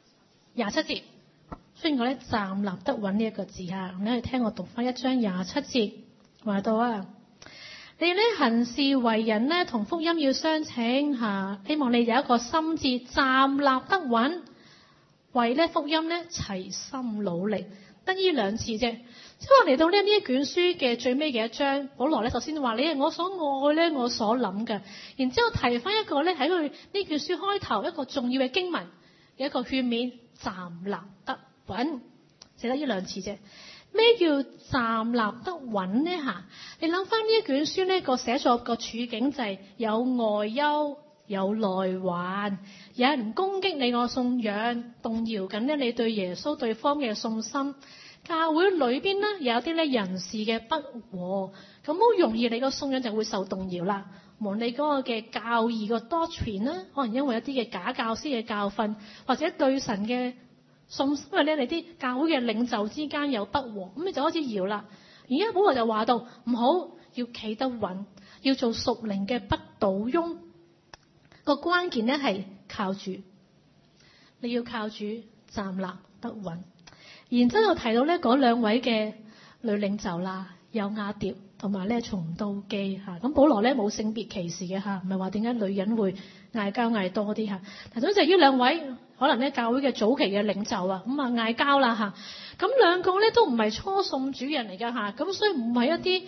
27節，出現過咧站立得穩呢一個字嚇。你去聽我讀翻1章27節，話到啊，你咧行事為人咧同福音要相稱嚇，希望你有一個心志站立得穩，為咧福音咧齊心努力，得呢2次啫。即係話嚟到呢一卷書嘅最尾嘅一章，保羅咧首先話你係我所愛咧，我所諗嘅，然之後提翻一個咧喺佢呢卷書開頭一個重要嘅經文嘅一個勸勉，站立得穩，寫得呢2次啫。咩叫站立得穩呢？嚇，你諗翻呢一卷書呢個寫作個處境就係有外憂，有內患，有人攻擊你個信仰，動搖緊咧你對耶穌對方嘅信心。教會裏邊咧有啲咧人事嘅不和，咁好容易你個信仰就會受動搖啦。無論你嗰個嘅教義個 doctrine 啦，可能因為一啲嘅假教師嘅教訓，或者對神嘅信心，因為咧你啲教會嘅領袖之間有不和，咁你就開始搖啦。而家保羅就話到唔好，要企得穩，要做屬靈嘅不倒翁。個關鍵咧係靠主，你要靠主站立得穩。然之後提到咧嗰2位嘅女領袖啦，有雅蝶同埋咧松都基嚇。咁保羅咧冇性別歧視嘅嚇，唔係話點解女人會嗌交嗌多啲嚇。但總之呢2位可能咧教會嘅早期嘅領袖啊，咁啊嗌交啦嚇。咁2個咧都唔係初信主人嚟㗎嚇，咁所以唔係一啲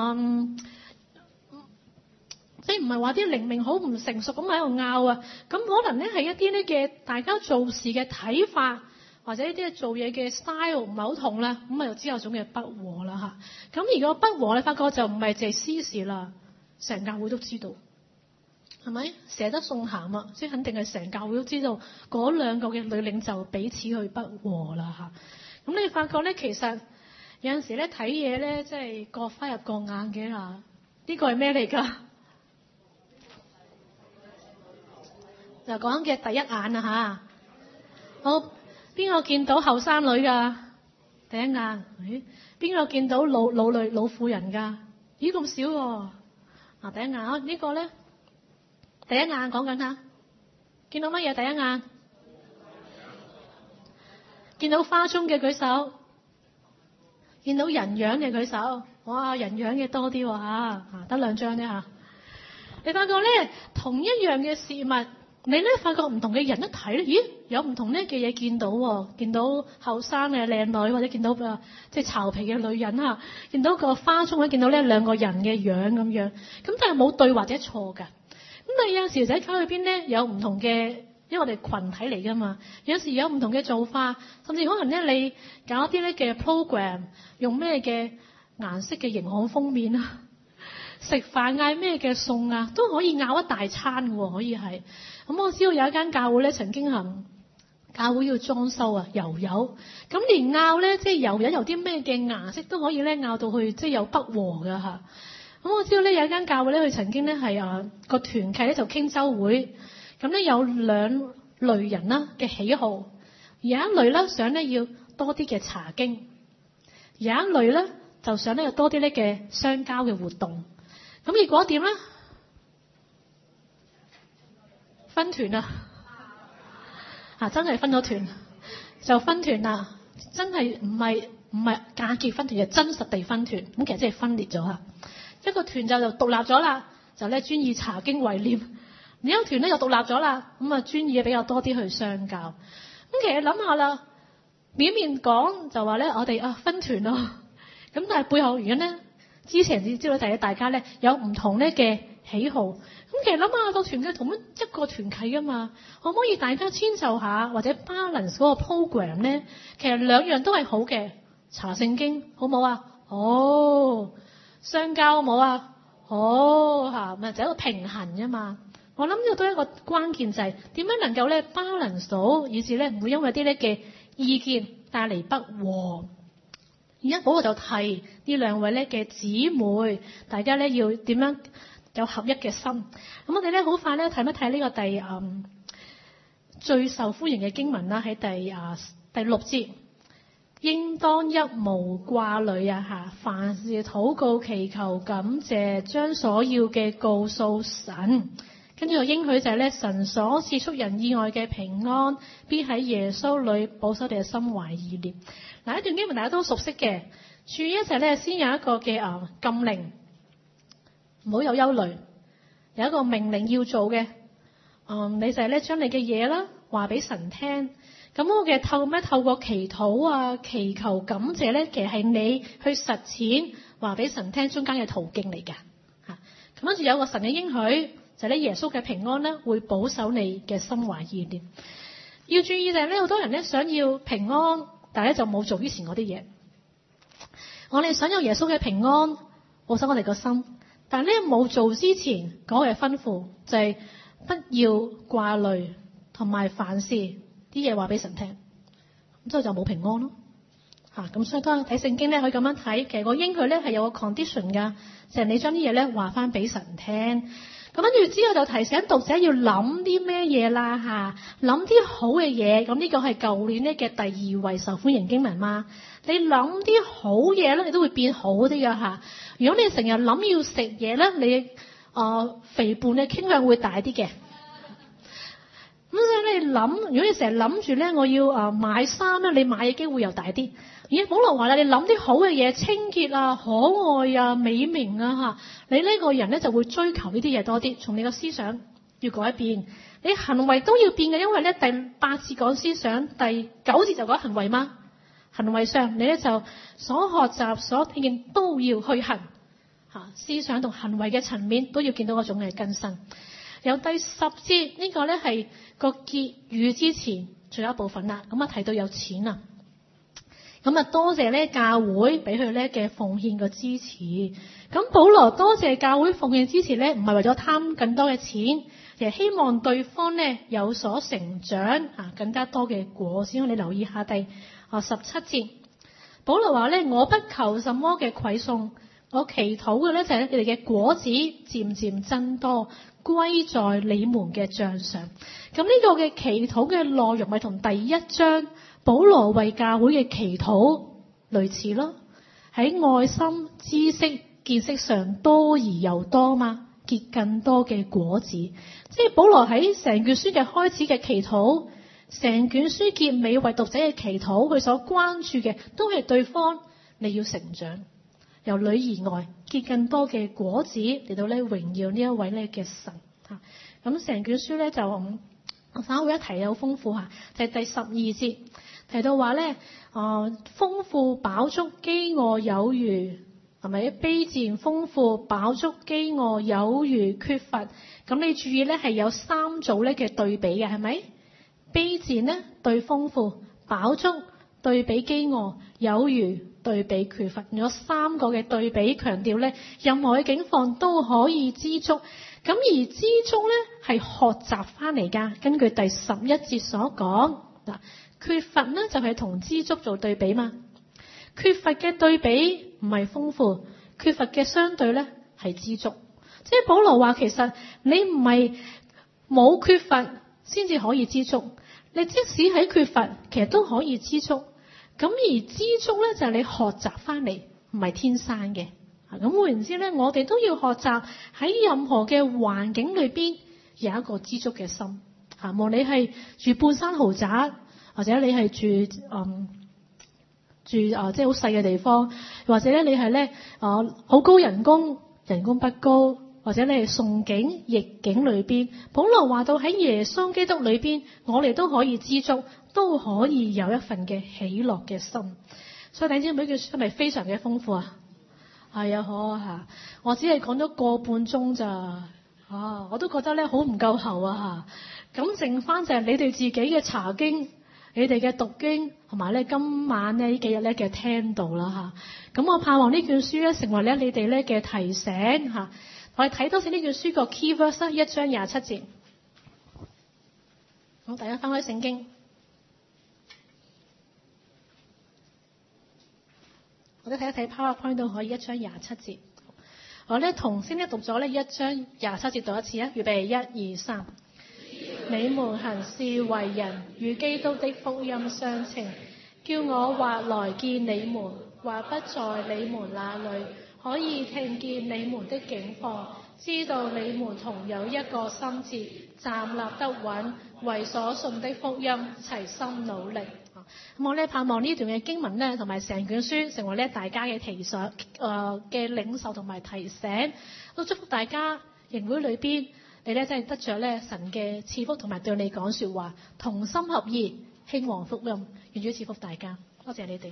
即係唔係話啲靈命好唔成熟咁喺度拗啊。咁可能咧係一啲咧嘅大家做事嘅睇法，或者呢啲做嘢嘅 style 唔係好同啦，咁啊又知有種嘅不和啦嚇。咁而個不和你發覺就唔係淨係私事啦，成教會都知道，係咪？寫得送鹹啊，即係肯定係成教會都知道嗰2個嘅女領袖彼此去不和啦嚇。咁你發覺咧，其實有陣時咧睇嘢咧，即係各花入各眼嘅啦。呢個係咩嚟㗎？就講嘅第一眼啊嚇。好。邊個見到後生女㗎？第一眼，邊個見到老婦人㗎？咦咁少喎！嗱，第一眼啊，呢個咧，第一眼講緊嚇，見到乜嘢？第一眼見到花中嘅舉手，見到人樣嘅舉手。哇，人樣嘅多啲喎嚇，得2張啫嚇。你發覺咧，同一樣嘅事物。你咧發覺唔同嘅人一睇咧，咦有唔同咧嘅嘢見到喎，見到後生嘅靚女，或者見到即係巢皮嘅女人嚇，見到個花中咧見到呢2個人嘅樣咁樣，咁但係冇對或者錯㗎。咁但係有陣時喺教會裏邊咧有唔同嘅，因為我哋群體嚟㗎嘛，有時有唔同嘅做法，甚至可能咧你搞一啲咧嘅 program，用咩嘅顏色嘅熒光封面啊，食飯嗌咩嘅餸啊，都可以拗一大餐喎，可以係。咁我知道有一間教會咧曾經教會要裝修啊，油油，咁連拗咧，即係油油有啲咩嘅顏色都可以咧拗到去，即係有不和噶嚇。咁我知道咧有一間教會咧，佢曾經咧係個團契咧就傾週會，咁咧有兩類人啦嘅喜好，有一類咧想咧要多啲嘅查經，有一類咧就想咧有多啲咧嘅相交嘅活動。咁結果點咧？分團啊！真係分咗團，就分團啦！真係唔係假結分團，係真實地分團。咁其實即係分裂咗嚇。一個團就獨立咗啦，就咧專以查經為念；另一個團咧又獨立咗啦，咁啊專以比較多啲去相交。咁其實諗下啦，表面講就話咧我哋分團咯，咁但係背後原因咧，之前先知道大家咧有唔同咧嘅喜好。咁其實諗下個團契同一個團契噶嘛，可唔可以大家遷就下或者 balance 嗰個 program 咧？其實兩樣都係好嘅，查聖經好唔好啊？好，相交好唔好啊？好嚇，咪就係一個平衡啫嘛。我諗呢個都係一個關鍵，就係點樣能夠咧 balance 到，以至咧唔會因為啲咧嘅意見帶嚟不和。而家我就提呢兩位咧嘅姊妹，大家咧要點樣有合一嘅心。咁我哋咧好快咧睇一睇呢個最受歡迎嘅經文啦，喺第6節，應當一無掛慮啊嚇，凡事禱告祈求感謝，將所要嘅告訴神。跟住個應許就係咧，神所賜出人意外嘅平安，必喺耶穌裏保守你嘅心懷意念。嗱，呢段經文大家都熟悉嘅，注意一就係咧，先有一個嘅禁令，唔好有憂慮，有一個命令要做嘅，你就係咧將你嘅嘢啦話俾神聽。咁我嘅透過祈禱祈求感謝咧，其實係你去實踐話俾神聽中間嘅途徑嚟㗎嚇。咁跟住有個神嘅應許，就係咧耶穌嘅平安咧會保守你嘅心懷意念。要注意就係咧，好多人咧想要平安，但係咧就冇做之前嗰啲嘢。我哋想有耶穌嘅平安保守我哋個心，但係咧冇做之前嗰個嘅吩咐就係不要掛慮，同埋凡事啲嘢話俾神聽，咁所以就冇平安咯嚇。咁所以當睇聖經咧，可以咁樣睇，其實個應許咧係有個 condition 㗎，就係你將啲嘢咧話翻俾神聽。咁跟住之後就提醒讀者要諗啲咩嘢啦嚇，諗啲好嘅嘢。咁呢個係舊年呢嘅第2位受歡迎經文嘛。你諗啲好嘢咧，你都會變好啲㗎嚇。如果你成日諗要食嘢咧，你肥胖嘅傾向會大啲嘅。咁所以你諗，如果你成日諗住咧，我要買衫咧，你買嘅機會又大啲。而家保羅話啦，你諗啲好嘅嘢，清潔可愛美名嚇，你呢個人咧就會追求呢啲嘢多啲。從你個思想要改變，你行為都要變嘅，因為咧第8節講思想，第9節就講行為嘛。行為上你咧就所學習所聽見都要去行嚇，思想同行為嘅層面都要見到嗰種嘅更新。由第10節呢個咧係個結語之前最後一部分啦。咁提到有錢啊，咁多謝咧教會俾佢咧嘅奉獻個支持。咁保羅多謝教會奉獻支持咧，唔係為咗貪更多嘅錢，而係希望對方咧有所成長更加多嘅果。先你留意下第17節，保羅話咧：我不求什麼嘅饋送，我祈禱嘅咧就係你哋嘅果子漸漸增多，歸在你們嘅帳上。咁呢個嘅祈禱嘅內容咪同第1章保羅為教會嘅祈禱類似咯，喺愛心、知識、見識上多而又多嘛，結更多嘅果子。即係保羅喺成卷書嘅開始嘅祈禱，成卷書結尾為讀者嘅祈禱，佢所關注嘅都係對方你要成長，由裏而外結更多嘅果子嚟到咧榮耀呢一位咧嘅神嚇。咁成卷書咧就我稍後一提好豐富嚇，就係第12節提到話咧，豐富飽足飢餓有餘，係咪？卑賤豐富飽足飢餓有餘缺乏。咁你注意咧係有3組咧嘅對比嘅，係咪？卑賤咧對豐富，飽足對比飢餓，有餘對比缺乏，有3個嘅對比，強調咧任何嘅境況都可以知足。咁而知足咧係學習翻嚟㗎。根據第11節所講， 嗱，缺乏呢就係同知足做對比嘛。缺乏嘅對比唔係豐富，缺乏嘅相對呢係知足。即係保羅話，其實你唔係冇缺乏先至可以知足，你即使喺缺乏，其實都可以知足。咁而知足呢，就係你學習翻嚟，唔係天生嘅。咁換言之呢，我哋都要學習喺任何嘅環境裏邊有一個知足嘅心。無論你係住半山豪宅，或者你係住即係好細嘅地方，或者咧你係咧好高人工不高，或者你係順境逆境裏邊，保羅話到喺耶穌基督裏邊，我哋都可以知足，都可以有一份嘅喜樂嘅心。所以弟兄姊妹，呢句書係咪非常嘅豐富啊？係啊，好嚇！我只係講咗個半鐘咋，我都覺得咧好唔夠喉啊嚇！咁剩翻就係你哋自己嘅查經，你哋嘅讀經，同埋咧今晚呢幾日咧嘅聽道啦嚇。咁我盼望呢卷書咧成為咧你哋咧嘅提醒嚇。我哋睇多次呢卷書個 key verse 1章27節。好，大家翻開聖經。我哋睇一睇 PowerPoint 都可以1章27節。我咧同聲咧讀咗咧1章27節讀一次啊！預備1、2、3。你們行事為人與基督的福音相稱，叫我或來見你們，或不在你們那裏，可以聽見你們的境況，知道你們同有一個心志，站立得穩，為所信的福音齊心努力。咁我咧盼望呢段嘅經文咧，同埋成卷書成為咧大家嘅提醒嘅領受同埋提醒，都祝福大家營會裏邊。你咧真係得着咧神嘅賜福，同埋對你講說話，同心合意興旺福音。願主賜福大家，多謝你哋。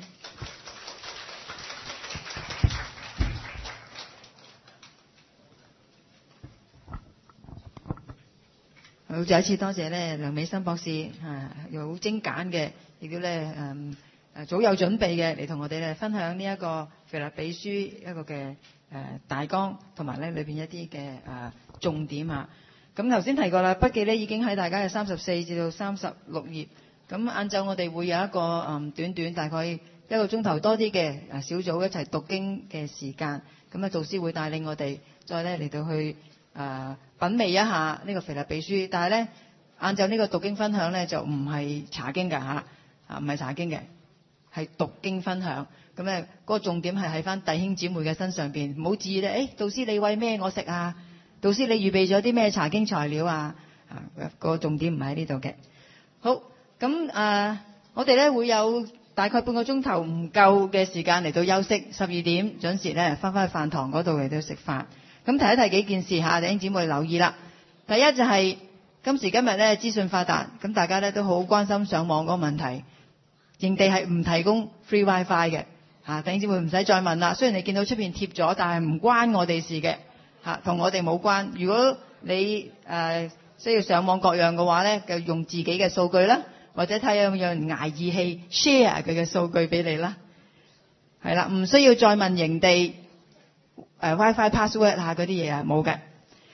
好，再一次多謝咧梁美心博士又好精簡嘅，亦都咧早有準備嘅嚟同我哋咧分享呢一個腓立比書一個嘅大綱，同埋咧裏邊一啲嘅重點啊。咁頭先提過啦，筆記咧已經喺大家嘅34至到36頁。咁晏晝我哋會有一個短短大概1個鐘頭多啲嘅小組一齊讀經嘅時間。咁啊，導師會帶領我哋再咧嚟到去品味一下呢個腓立比書。但係咧晏晝呢個讀經分享咧就唔係查經㗎嚇，唔係查經嘅，係讀經分享。咁咧嗰個重點係喺翻弟兄姊妹嘅身上邊，唔好指意咧。導師你餵咩我食啊？導師你預備咗啲咩查經材料啊？個重點唔喺呢度嘅。好，咁我哋咧會有大概半個鐘頭唔夠嘅時間嚟到休息，12點準時咧翻返去飯堂嗰度嚟到食飯。咁提一提幾件事嚇，弟兄姊妹留意啦。第一就係今時今日咧資訊發達，咁大家咧都好關心上網嗰個問題。營地係唔提供 free wifi 嘅嚇，弟兄姊妹唔使再問啦。雖然你見到出邊貼咗，但係唔關我哋事嘅。同我哋冇關。如果你需要上網各樣嘅話咧，就用自己嘅數據啦，或者睇下有冇人捱義氣 share 佢嘅數據俾你啦。係啦，唔需要再問營地WiFi password 嗰啲嘢啊，冇嘅。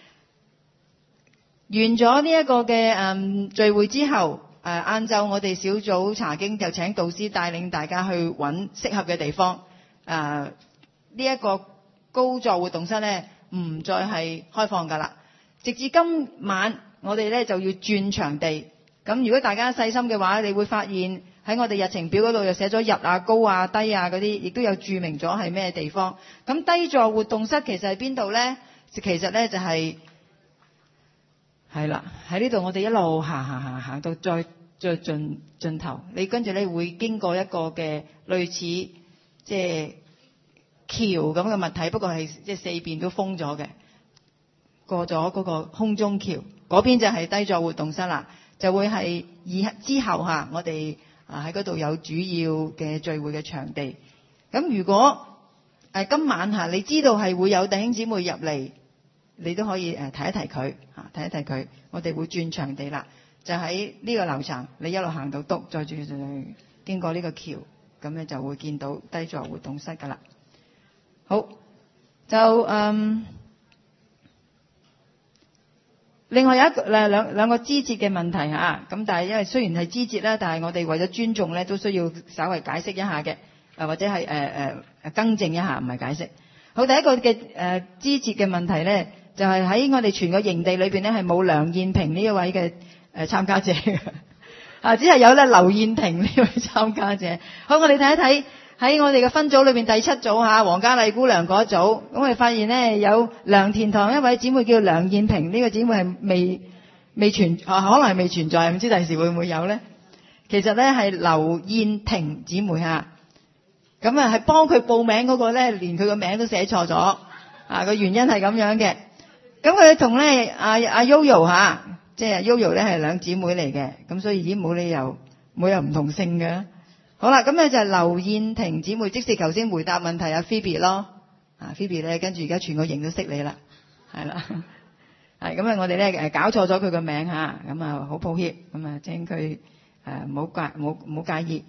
完咗呢一個嘅聚會之後，晏晝我哋小組查經就請導師帶領大家去揾適合嘅地方。呢一個高座活動室咧，唔再係開放㗎啦，直至今晚我哋咧就要轉場地。咁如果大家細心嘅話，你會發現喺我哋日程表嗰度又寫咗日啊、高啊、低啊嗰啲，亦都有註明咗係咩地方。咁低座活動室其實係邊度咧？其實咧就係啦，喺呢度我哋一路行到再盡頭，你跟住咧會經過一個嘅類似即係橋咁嘅物體，不過係即係四邊都封咗嘅。過咗嗰個空中橋嗰邊就係低座活動室啦，就會係之後我哋喺嗰度有主要嘅聚會嘅場地。咁如果今晚你知道係會有弟兄姊妹入嚟，你都可以提一提佢，我哋會轉場地啦，就喺呢個樓層，你一路行到篤，再經過呢個橋，咁咧就會見到低座活動室噶啦。好，就另外有兩個枝節嘅問題嚇，咁但係因為雖然係枝節啦，但係我哋為咗尊重咧，都需要稍微解釋一下嘅，或者係更正一下，唔係解釋。好，第一個嘅枝節嘅問題咧，就係喺我哋全個營地裏邊咧係冇梁燕平呢一位嘅參加者嘅，只係有咧劉燕婷呢位參加者。好，我哋睇一睇喺我哋嘅分組裏邊第7組嚇，黃嘉麗姑娘嗰組，咁我哋發現咧有梁田堂一位姊妹叫梁燕平，呢個姊妹係未存，可能係未存在，唔知第時會唔會有咧？其實咧係劉燕婷姊妹嚇。咁係幫佢報名嗰個咧，連佢個名都寫錯咗，個原因係咁樣嘅。咁佢同咧阿 Yoyo 嚇，即係 Yoyo 咧係兩姊妹嚟嘅，咁所以已經冇理由唔同姓嘅。好啦，咁咧就係劉燕婷姊妹，即是頭先回答問題阿 Phoebe 咯，Phoebe 咧跟住而家全個營都識你啦，係啦，係咁啊！我哋咧搞錯咗佢個名嚇，咁啊好抱歉，咁啊請佢唔好介意。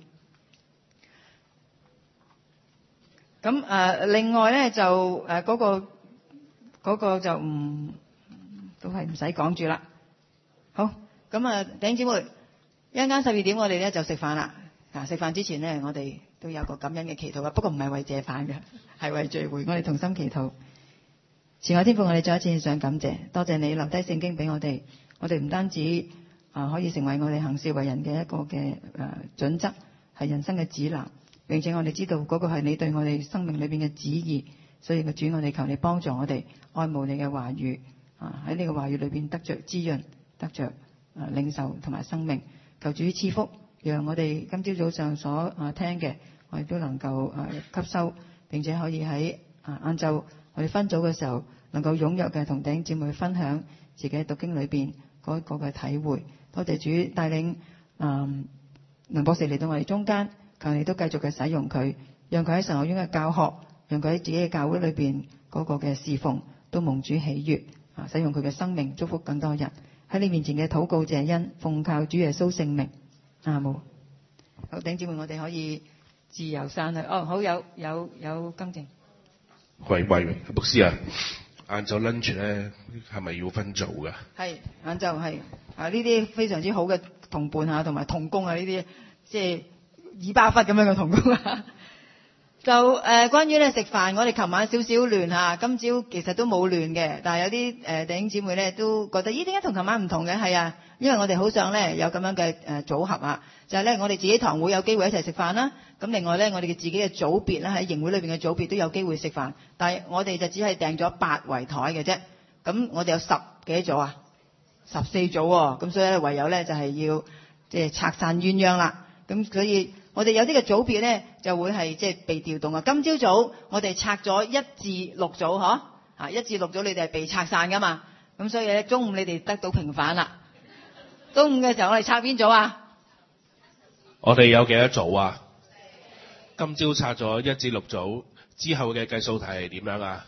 咁另外咧就嗰個就都係唔使講住啦。好，咁弟兄姊妹，一陣間12點我哋咧就食飯啦。食飯之前咧，我哋都有個感恩嘅祈禱，不過唔係為謝飯嘅，係為聚會。我哋同心祈禱。慈愛天父，我哋再一次想感謝，多謝你留低聖經俾我哋。我哋唔單止可以成為我哋行事為人嘅一個嘅準則，係人生嘅指南。並且我哋知道嗰個係你對我哋生命裏邊嘅旨意，所以個主，我哋求你幫助我哋愛慕你嘅話語，喺呢個話語裏邊得着滋潤，得着領受同埋生命。求主賜福，讓我哋今朝早上所聽嘅，我哋都能夠吸收，並且可以喺晏晝我哋分組嘅時候，能夠踴躍嘅同弟兄姊妹分享自己讀經裏邊嗰個嘅體會。多謝主帶領梁博士嚟到我哋中間。求你都繼續嘅使用佢，讓佢喺神學院嘅教學，讓佢喺自己嘅教會裏邊嗰個嘅侍奉都蒙主喜悅，使用佢嘅生命祝福更多人。喺你面前嘅禱告謝恩，奉靠主耶穌聖名，阿們。好，弟兄姊妹，我哋可以自由散去。好，有更正。 喂，牧師啊，晏晝 lunch 咧係咪要分組㗎？係， 晏晝係呢啲非常之好嘅同伴同埋同工呢啲即係以巴弗咁樣嘅同工啊，就關於咧食飯，我哋琴晚少少亂嚇，今朝其實都冇亂嘅，但係有啲弟兄姊妹咧都覺得咦點解同琴晚唔同嘅？係啊，因為我哋好想咧有咁樣嘅組合啊，就係咧我哋自己堂會有機會一齊食飯啦，咁另外咧我哋嘅自己嘅組別咧喺營會裏邊嘅組別都有機會食飯，但係我哋就只係訂咗8圍台嘅啫，咁我哋有10幾組啊，14組喎，咁所以咧唯有咧就係要即係拆散鴛鴦啦，咁所以。我哋有啲嘅組別咧，就會係即係被調動啊！今朝早我哋拆咗1至6組，嗬，1至6組你哋係被拆散噶嘛？咁所以咧，中午你哋得到平反啦。中午嘅時候我哋拆邊組啊？ 我哋有幾多組啊？今朝拆咗1至6組，之後嘅計數題係點樣啊？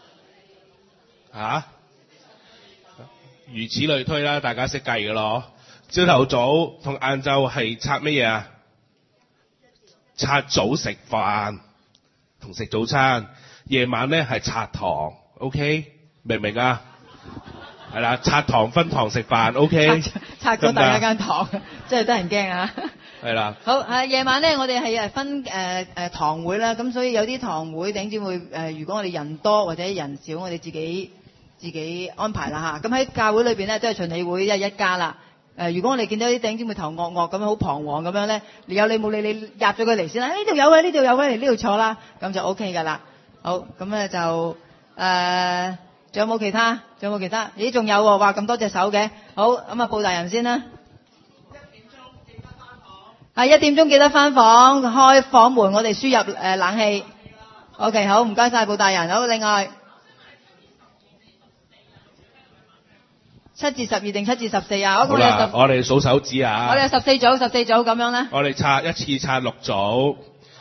如此類推啦，大家識計㗎咯。朝頭早同晏晝係拆乜嘢啊？拆早食飯同食早餐，夜晚咧係拆堂 ，OK 明唔明啊？係啦，拆堂分堂食飯 ，OK 拆咗大家間堂，真係得人驚啊！ 係啦， 好夜晚咧，我哋係分堂會啦，咁所以有啲堂會頂住會如果我哋人多或者人少，我哋自己安排啦嚇。咁喺教會裏邊咧，都係循理會一家啦。如果我哋見到啲弟兄姊妹頭惡惡咁樣好彷徨咁樣咧，你有你冇理，你入咗佢嚟先啦。呢度有位，呢度有位，嚟呢度坐啦，咁就 OK 噶啦。好，咁咧就仲有冇其他？咦，仲有喎，哇咁多隻手嘅。好，咁報大人先啦。1點鐘記得返房，開房門，我哋輸入冷氣。OK， 好，唔該晒報大人。好，另外。7至12定7至14啊？ 好啦，我哋數手指啊。 我哋有14組咁樣啦。 我哋一次拆6組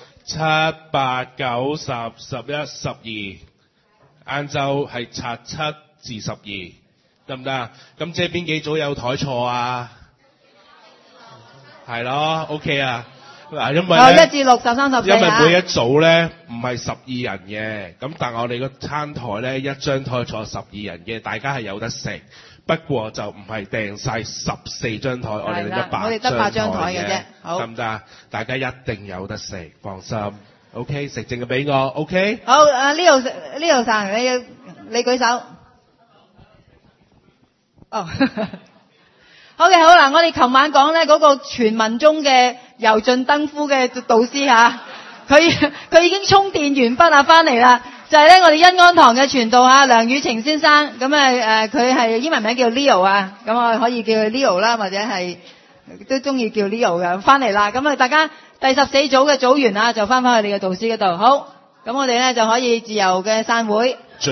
，7、8、9、10、11、12。晏晝係拆7至12，得唔得啊？咁即係邊幾組有台坐啊？係咯 ，OK 啊。嗱，因為1 至6、13、14 因為每一組咧唔係12人嘅，咁但係我哋個餐台咧一張台坐12人嘅，大家係有得食。 不過就唔係訂晒14張台，我哋得我哋得8張台嘅啫，好得唔得？大家一定有得食，放心。OK， 食剩嘅俾我 ，OK。 好，Leo生，你舉手。哦，好嘅，好啦，我哋琴晚講咧嗰個傳聞中嘅油盡燈枯嘅導師吓，佢已經充電完畢啊，翻嚟啦。就係咧，我哋恩安堂嘅傳道啊，梁宇晴先生，咁佢係英文名叫 Leo 啊，咁我可以叫佢 Leo 啦，或者係都中意叫 Leo 嘅，翻嚟啦。咁大家第14組嘅組員啊，就翻返去你嘅導師嗰度。好，咁我哋咧就可以自由嘅散會。